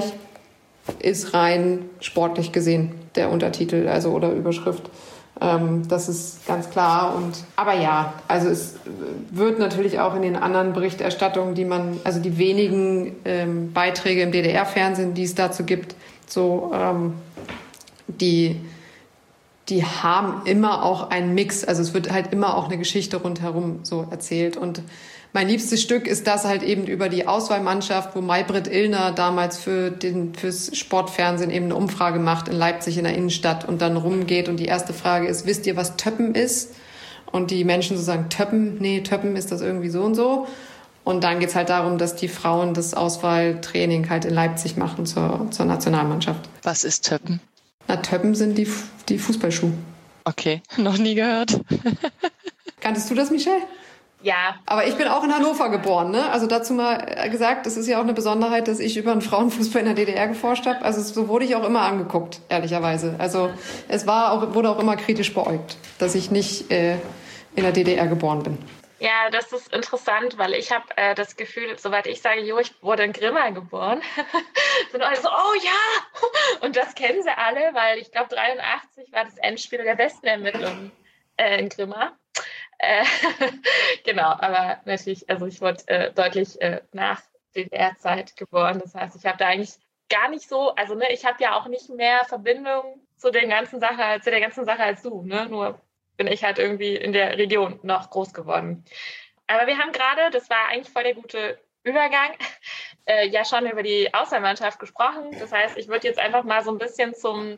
ist rein sportlich gesehen der Untertitel, also oder Überschrift. Ähm, das ist ganz klar. Und aber ja, also es wird natürlich auch in den anderen Berichterstattungen, die man, also die wenigen ähm, Beiträge im D D R-Fernsehen, die es dazu gibt, so ähm, die die haben immer auch einen Mix. Also es wird halt immer auch eine Geschichte rundherum so erzählt. Und mein liebstes Stück ist das halt eben über die Auswahlmannschaft, wo Maybrit Illner damals für den, fürs Sportfernsehen eben eine Umfrage macht in Leipzig in der Innenstadt und dann rumgeht. Und die erste Frage ist, wisst ihr, was Töppen ist? Und die Menschen so sagen, Töppen, nee, Töppen ist das irgendwie so und so. Und dann geht's halt darum, dass die Frauen das Auswahltraining halt in Leipzig machen zur, zur Nationalmannschaft. Was ist Töppen? Na, Töppen sind die, die Fußballschuhe. Okay, noch nie gehört. Kanntest du das, Michelle? Ja. Aber ich bin auch in Hannover geboren, ne? Also dazu mal gesagt, es ist ja auch eine Besonderheit, dass ich über den Frauenfußball in der D D R geforscht habe. Also so wurde ich auch immer angeguckt, ehrlicherweise. Also es war auch, wurde auch immer kritisch beäugt, dass ich nicht äh, in der D D R geboren bin. Ja, das ist interessant, weil ich habe äh, das Gefühl, soweit ich sage, jo, ich wurde in Grimma geboren, sind alle so, oh ja! Und das kennen sie alle, weil ich glaube, dreiundachtzig war das Endspiel der besten Ermittlungen äh, in Grimma. Äh, genau, aber natürlich, also ich wurde äh, deutlich äh, nach D D R-Zeit geboren. Das heißt, ich habe da eigentlich gar nicht so, also ne, ich habe ja auch nicht mehr Verbindung zu den ganzen Sache, zu der ganzen Sache als du, ne? Nur bin ich halt irgendwie in der Region noch groß geworden. Aber wir haben gerade, das war eigentlich voll der gute Übergang, äh, ja schon über die Auswahlmannschaft gesprochen. Das heißt, ich würde jetzt einfach mal so ein bisschen zum,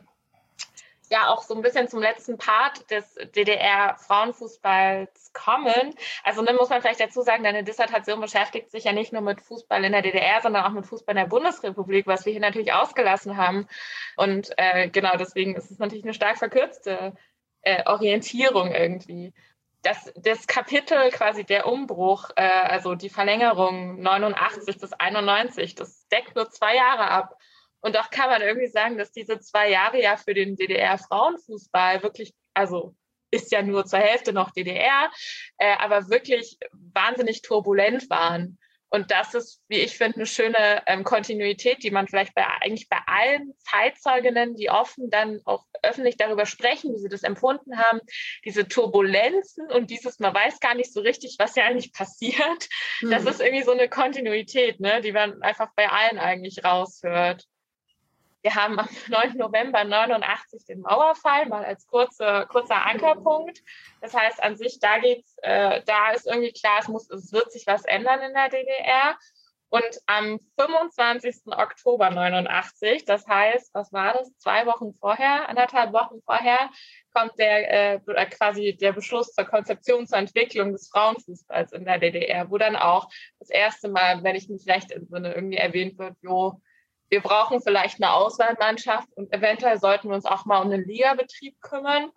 ja auch so ein bisschen zum letzten Part des D D R-Frauenfußballs kommen. Also dann muss man vielleicht dazu sagen, deine Dissertation beschäftigt sich ja nicht nur mit Fußball in der D D R, sondern auch mit Fußball in der Bundesrepublik, was wir hier natürlich ausgelassen haben. Und äh, genau deswegen ist es natürlich eine stark verkürzte Äh, Orientierung irgendwie. Das, das Kapitel quasi der Umbruch, äh, also die Verlängerung neunundachtzig bis einundneunzig, das deckt nur zwei Jahre ab. Und doch kann man irgendwie sagen, dass diese zwei Jahre ja für den D D R-Frauenfußball wirklich, also ist ja nur zur Hälfte noch D D R, äh, aber wirklich wahnsinnig turbulent waren. Und das ist, wie ich finde, eine schöne ähm, Kontinuität, die man vielleicht bei eigentlich bei allen Zeitzeuginnen, die offen dann auch öffentlich darüber sprechen, wie sie das empfunden haben, diese Turbulenzen und dieses, man weiß gar nicht so richtig, was ja eigentlich passiert. Mhm. Das ist irgendwie so eine Kontinuität, ne, die man einfach bei allen eigentlich raushört. Wir haben am neunten November neunundachtzig den Mauerfall, mal als kurze, kurzer Ankerpunkt. Das heißt, an sich, da geht's, äh, da ist irgendwie klar, es muss, es wird sich was ändern in der D D R. Und am fünfundzwanzigsten Oktober neunundachtzig, das heißt, was war das? Zwei Wochen vorher, anderthalb Wochen vorher, kommt der äh, quasi der Beschluss zur Konzeption, zur Entwicklung des Frauenfußballs in der D D R, wo dann auch das erste Mal, wenn ich mich recht entsinne, irgendwie erwähnt wird, jo, wir brauchen vielleicht eine Auswahlmannschaft und eventuell sollten wir uns auch mal um den Ligabetrieb kümmern.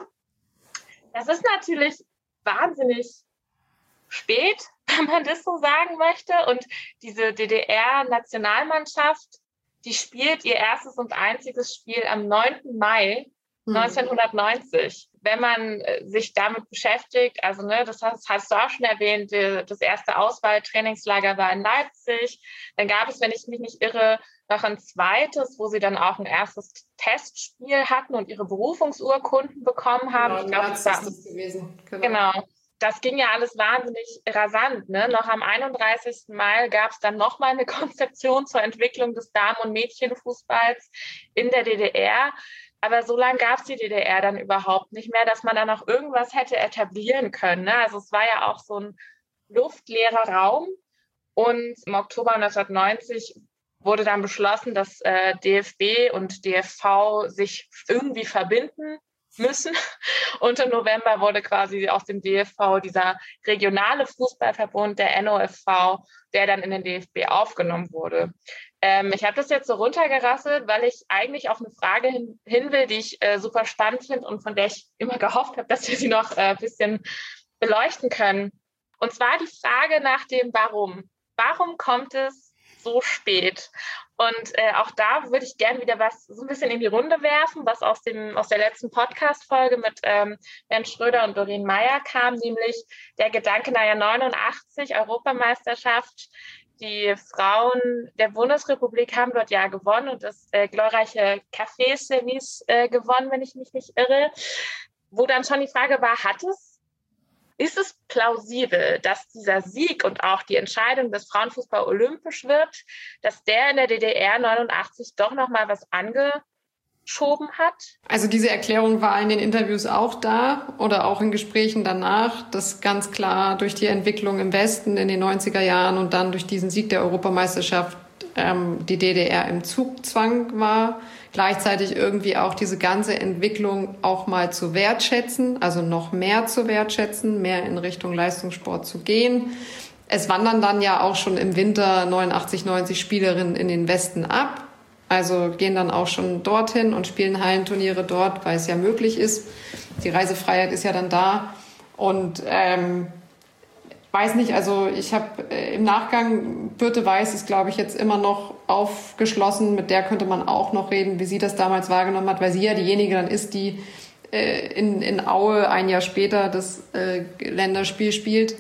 Das ist natürlich wahnsinnig spät, wenn man das so sagen möchte. Und diese D D R-Nationalmannschaft, die spielt ihr erstes und einziges Spiel am neunten Mai neunzehnhundertneunzig. Wenn man sich damit beschäftigt, also ne, das hast, hast du auch schon erwähnt, die, das erste Auswahltrainingslager war in Leipzig. Dann gab es, wenn ich mich nicht irre, noch ein zweites, wo sie dann auch ein erstes Testspiel hatten und ihre Berufungsurkunden bekommen haben. Genau, ich glaube, das ist das gewesen. Genau. genau. Das ging ja alles wahnsinnig rasant. Ne? Noch am einunddreißigsten Mai gab es dann nochmal eine Konzeption zur Entwicklung des Damen- und Mädchenfußballs in der D D R. Aber so lange gab es die D D R dann überhaupt nicht mehr, dass man da noch irgendwas hätte etablieren können. Ne? Also es war ja auch so ein luftleerer Raum. Und im Oktober neunzehnhundertneunzig wurde dann beschlossen, dass äh, D F B und D F V sich irgendwie verbinden müssen. Und im November wurde quasi aus dem D F V dieser regionale Fußballverbund, der N O F V, der dann in den D F B aufgenommen wurde. Ähm, ich habe das jetzt so runtergerasselt, weil ich eigentlich auf eine Frage hin, hin will, die ich äh, super spannend finde und von der ich immer gehofft habe, dass wir sie noch ein äh, bisschen beleuchten können. Und zwar die Frage nach dem Warum. Warum kommt es so spät? Und äh, auch da würde ich gerne wieder was so ein bisschen in die Runde werfen, was aus dem aus der letzten Podcast-Folge mit ähm, Bernd Schröder und Doreen Meyer kam, nämlich der Gedanke, naja, neunundachtzig, Europameisterschaft, die Frauen der Bundesrepublik haben dort ja gewonnen und das äh, glorreiche Café-Service äh, gewonnen, wenn ich mich nicht irre, wo dann schon die Frage war, hat es Ist es plausibel, dass dieser Sieg und auch die Entscheidung, dass Frauenfußball olympisch wird, dass der in der D D R neunundachtzig doch nochmal was angeschoben hat? Also diese Erklärung war in den Interviews auch da oder auch in Gesprächen danach, dass ganz klar durch die Entwicklung im Westen in den neunziger Jahren und dann durch diesen Sieg der Europameisterschaft ähm, die D D R im Zugzwang war. Gleichzeitig irgendwie auch diese ganze Entwicklung auch mal zu wertschätzen, also noch mehr zu wertschätzen, mehr in Richtung Leistungssport zu gehen. Es wandern dann ja auch schon im Winter neunundachtzig, neunzig Spielerinnen in den Westen ab. Also gehen dann auch schon dorthin und spielen Hallenturniere dort, weil es ja möglich ist. Die Reisefreiheit ist ja dann da. Und ähm, weiß nicht, also ich habe äh, im Nachgang, Birte Weiß ist, glaube ich, jetzt immer noch aufgeschlossen. Mit der könnte man auch noch reden, wie sie das damals wahrgenommen hat, weil sie ja diejenige dann ist, die äh, in, in Aue ein Jahr später das äh, Länderspiel spielt,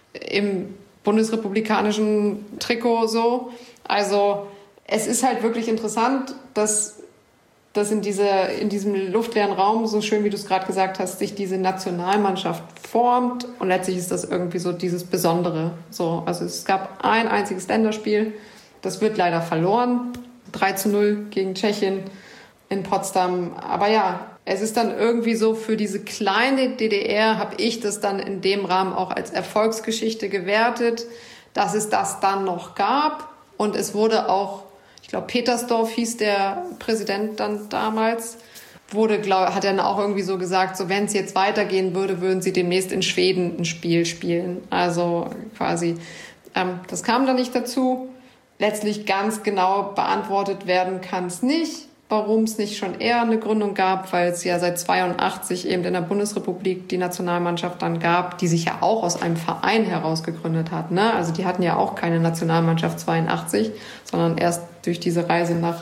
im bundesrepublikanischen Trikot so. Also es ist halt wirklich interessant, dass dass in, dieser, in diesem luftleeren Raum, so schön wie du es gerade gesagt hast, sich diese Nationalmannschaft formt und letztlich ist das irgendwie so dieses Besondere. So, also es gab ein einziges Länderspiel, das wird leider verloren, drei zu null gegen Tschechien in Potsdam. Aber ja, es ist dann irgendwie so, für diese kleine D D R habe ich das dann in dem Rahmen auch als Erfolgsgeschichte gewertet, dass es das dann noch gab und es wurde auch, ich glaube, Petersdorf hieß der Präsident dann damals, wurde, glaub, hat er dann auch irgendwie so gesagt, so wenn es jetzt weitergehen würde, würden sie demnächst in Schweden ein Spiel spielen. Also quasi, ähm, das kam dann nicht dazu. Letztlich ganz genau beantwortet werden kann es nicht, warum es nicht schon eher eine Gründung gab, weil es ja seit zweiundachtzig eben in der Bundesrepublik die Nationalmannschaft dann gab, die sich ja auch aus einem Verein heraus gegründet hat. Ne? Also die hatten ja auch keine Nationalmannschaft zweiundachtzig, sondern erst durch diese Reise nach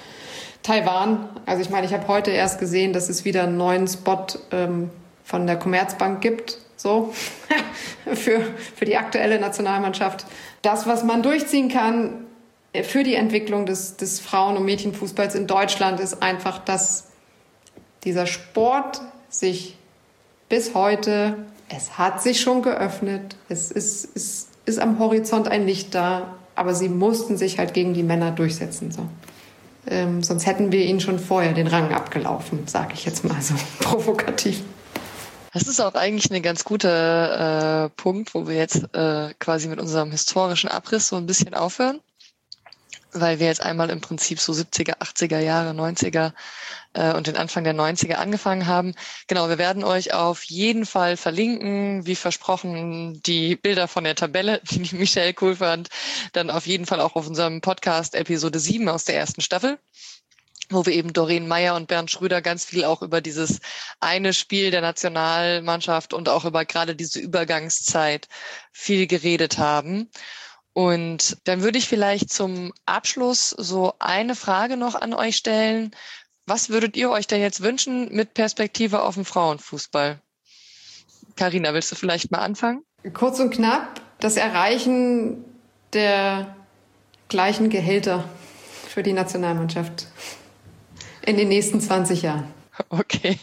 Taiwan. Also ich meine, ich habe heute erst gesehen, dass es wieder einen neuen Spot ähm, von der Commerzbank gibt, so für, für die aktuelle Nationalmannschaft. Das, was man durchziehen kann für die Entwicklung des, des Frauen- und Mädchenfußballs in Deutschland, ist einfach, dass dieser Sport sich bis heute, es hat sich schon geöffnet, es ist, ist, ist am Horizont ein Licht da, aber sie mussten sich halt gegen die Männer durchsetzen. So. Ähm, sonst hätten wir ihnen schon vorher den Rang abgelaufen, sage ich jetzt mal so provokativ. Das ist auch eigentlich ein ganz guter äh, Punkt, wo wir jetzt äh, quasi mit unserem historischen Abriss so ein bisschen aufhören. weil wir jetzt einmal im Prinzip so siebziger, achtziger Jahre, neunziger äh, und den Anfang der neunziger angefangen haben. Genau, wir werden euch auf jeden Fall verlinken, wie versprochen, die Bilder von der Tabelle, die Michelle cool fand, dann auf jeden Fall auch auf unserem Podcast Episode sieben aus der ersten Staffel, wo wir eben Doreen Meyer und Bernd Schröder ganz viel auch über dieses eine Spiel der Nationalmannschaft und auch über gerade diese Übergangszeit viel geredet haben. Und dann würde ich vielleicht zum Abschluss so eine Frage noch an euch stellen. Was würdet ihr euch denn jetzt wünschen mit Perspektive auf den Frauenfußball? Carina, willst du vielleicht mal anfangen? Kurz und knapp, das Erreichen der gleichen Gehälter für die Nationalmannschaft in den nächsten zwanzig Jahren. Okay.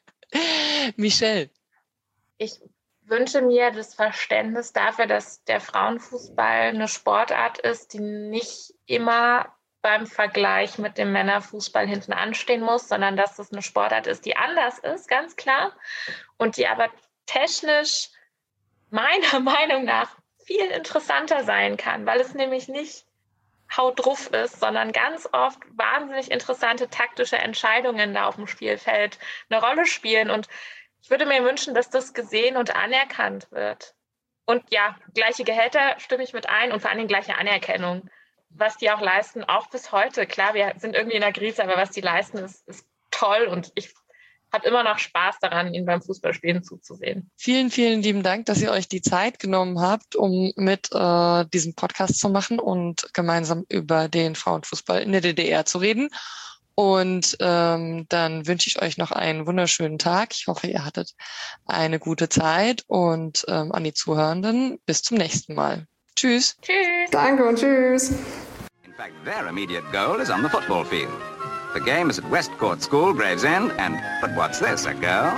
Michelle? Ich wünsche mir das Verständnis dafür, dass der Frauenfußball eine Sportart ist, die nicht immer beim Vergleich mit dem Männerfußball hinten anstehen muss, sondern dass das eine Sportart ist, die anders ist, ganz klar, und die aber technisch meiner Meinung nach viel interessanter sein kann, weil es nämlich nicht haut drauf ist, sondern ganz oft wahnsinnig interessante taktische Entscheidungen da auf dem Spielfeld eine Rolle spielen. Und ich würde mir wünschen, dass das gesehen und anerkannt wird. Und ja, gleiche Gehälter stimme ich mit ein und vor allem gleiche Anerkennung. Was die auch leisten, auch bis heute. Klar, wir sind irgendwie in der Krise, aber was die leisten, ist, ist toll. Und ich habe immer noch Spaß daran, ihnen beim Fußballspielen zuzusehen. Vielen, vielen lieben Dank, dass ihr euch die Zeit genommen habt, um mit äh, diesem Podcast zu machen und gemeinsam über den Frauenfußball in der D D R zu reden. Und ähm, dann wünsche ich euch noch einen wunderschönen Tag. Ich hoffe, ihr hattet eine gute Zeit und ähm, an die Zuhörenden bis zum nächsten Mal. Tschüss. Tschüss. Danke und tschüss. In fact, their immediate goal is on the football field. The game is at Westcourt School, Gravesend, and but what's this, a girl?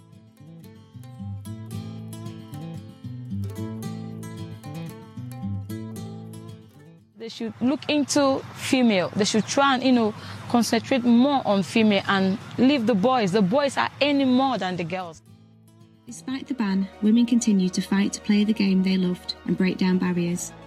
They should look into female. They should try and, you know, concentrate more on female and leave the boys. The boys are earning more than the girls. Despite the ban, women continue to fight to play the game they loved and break down barriers.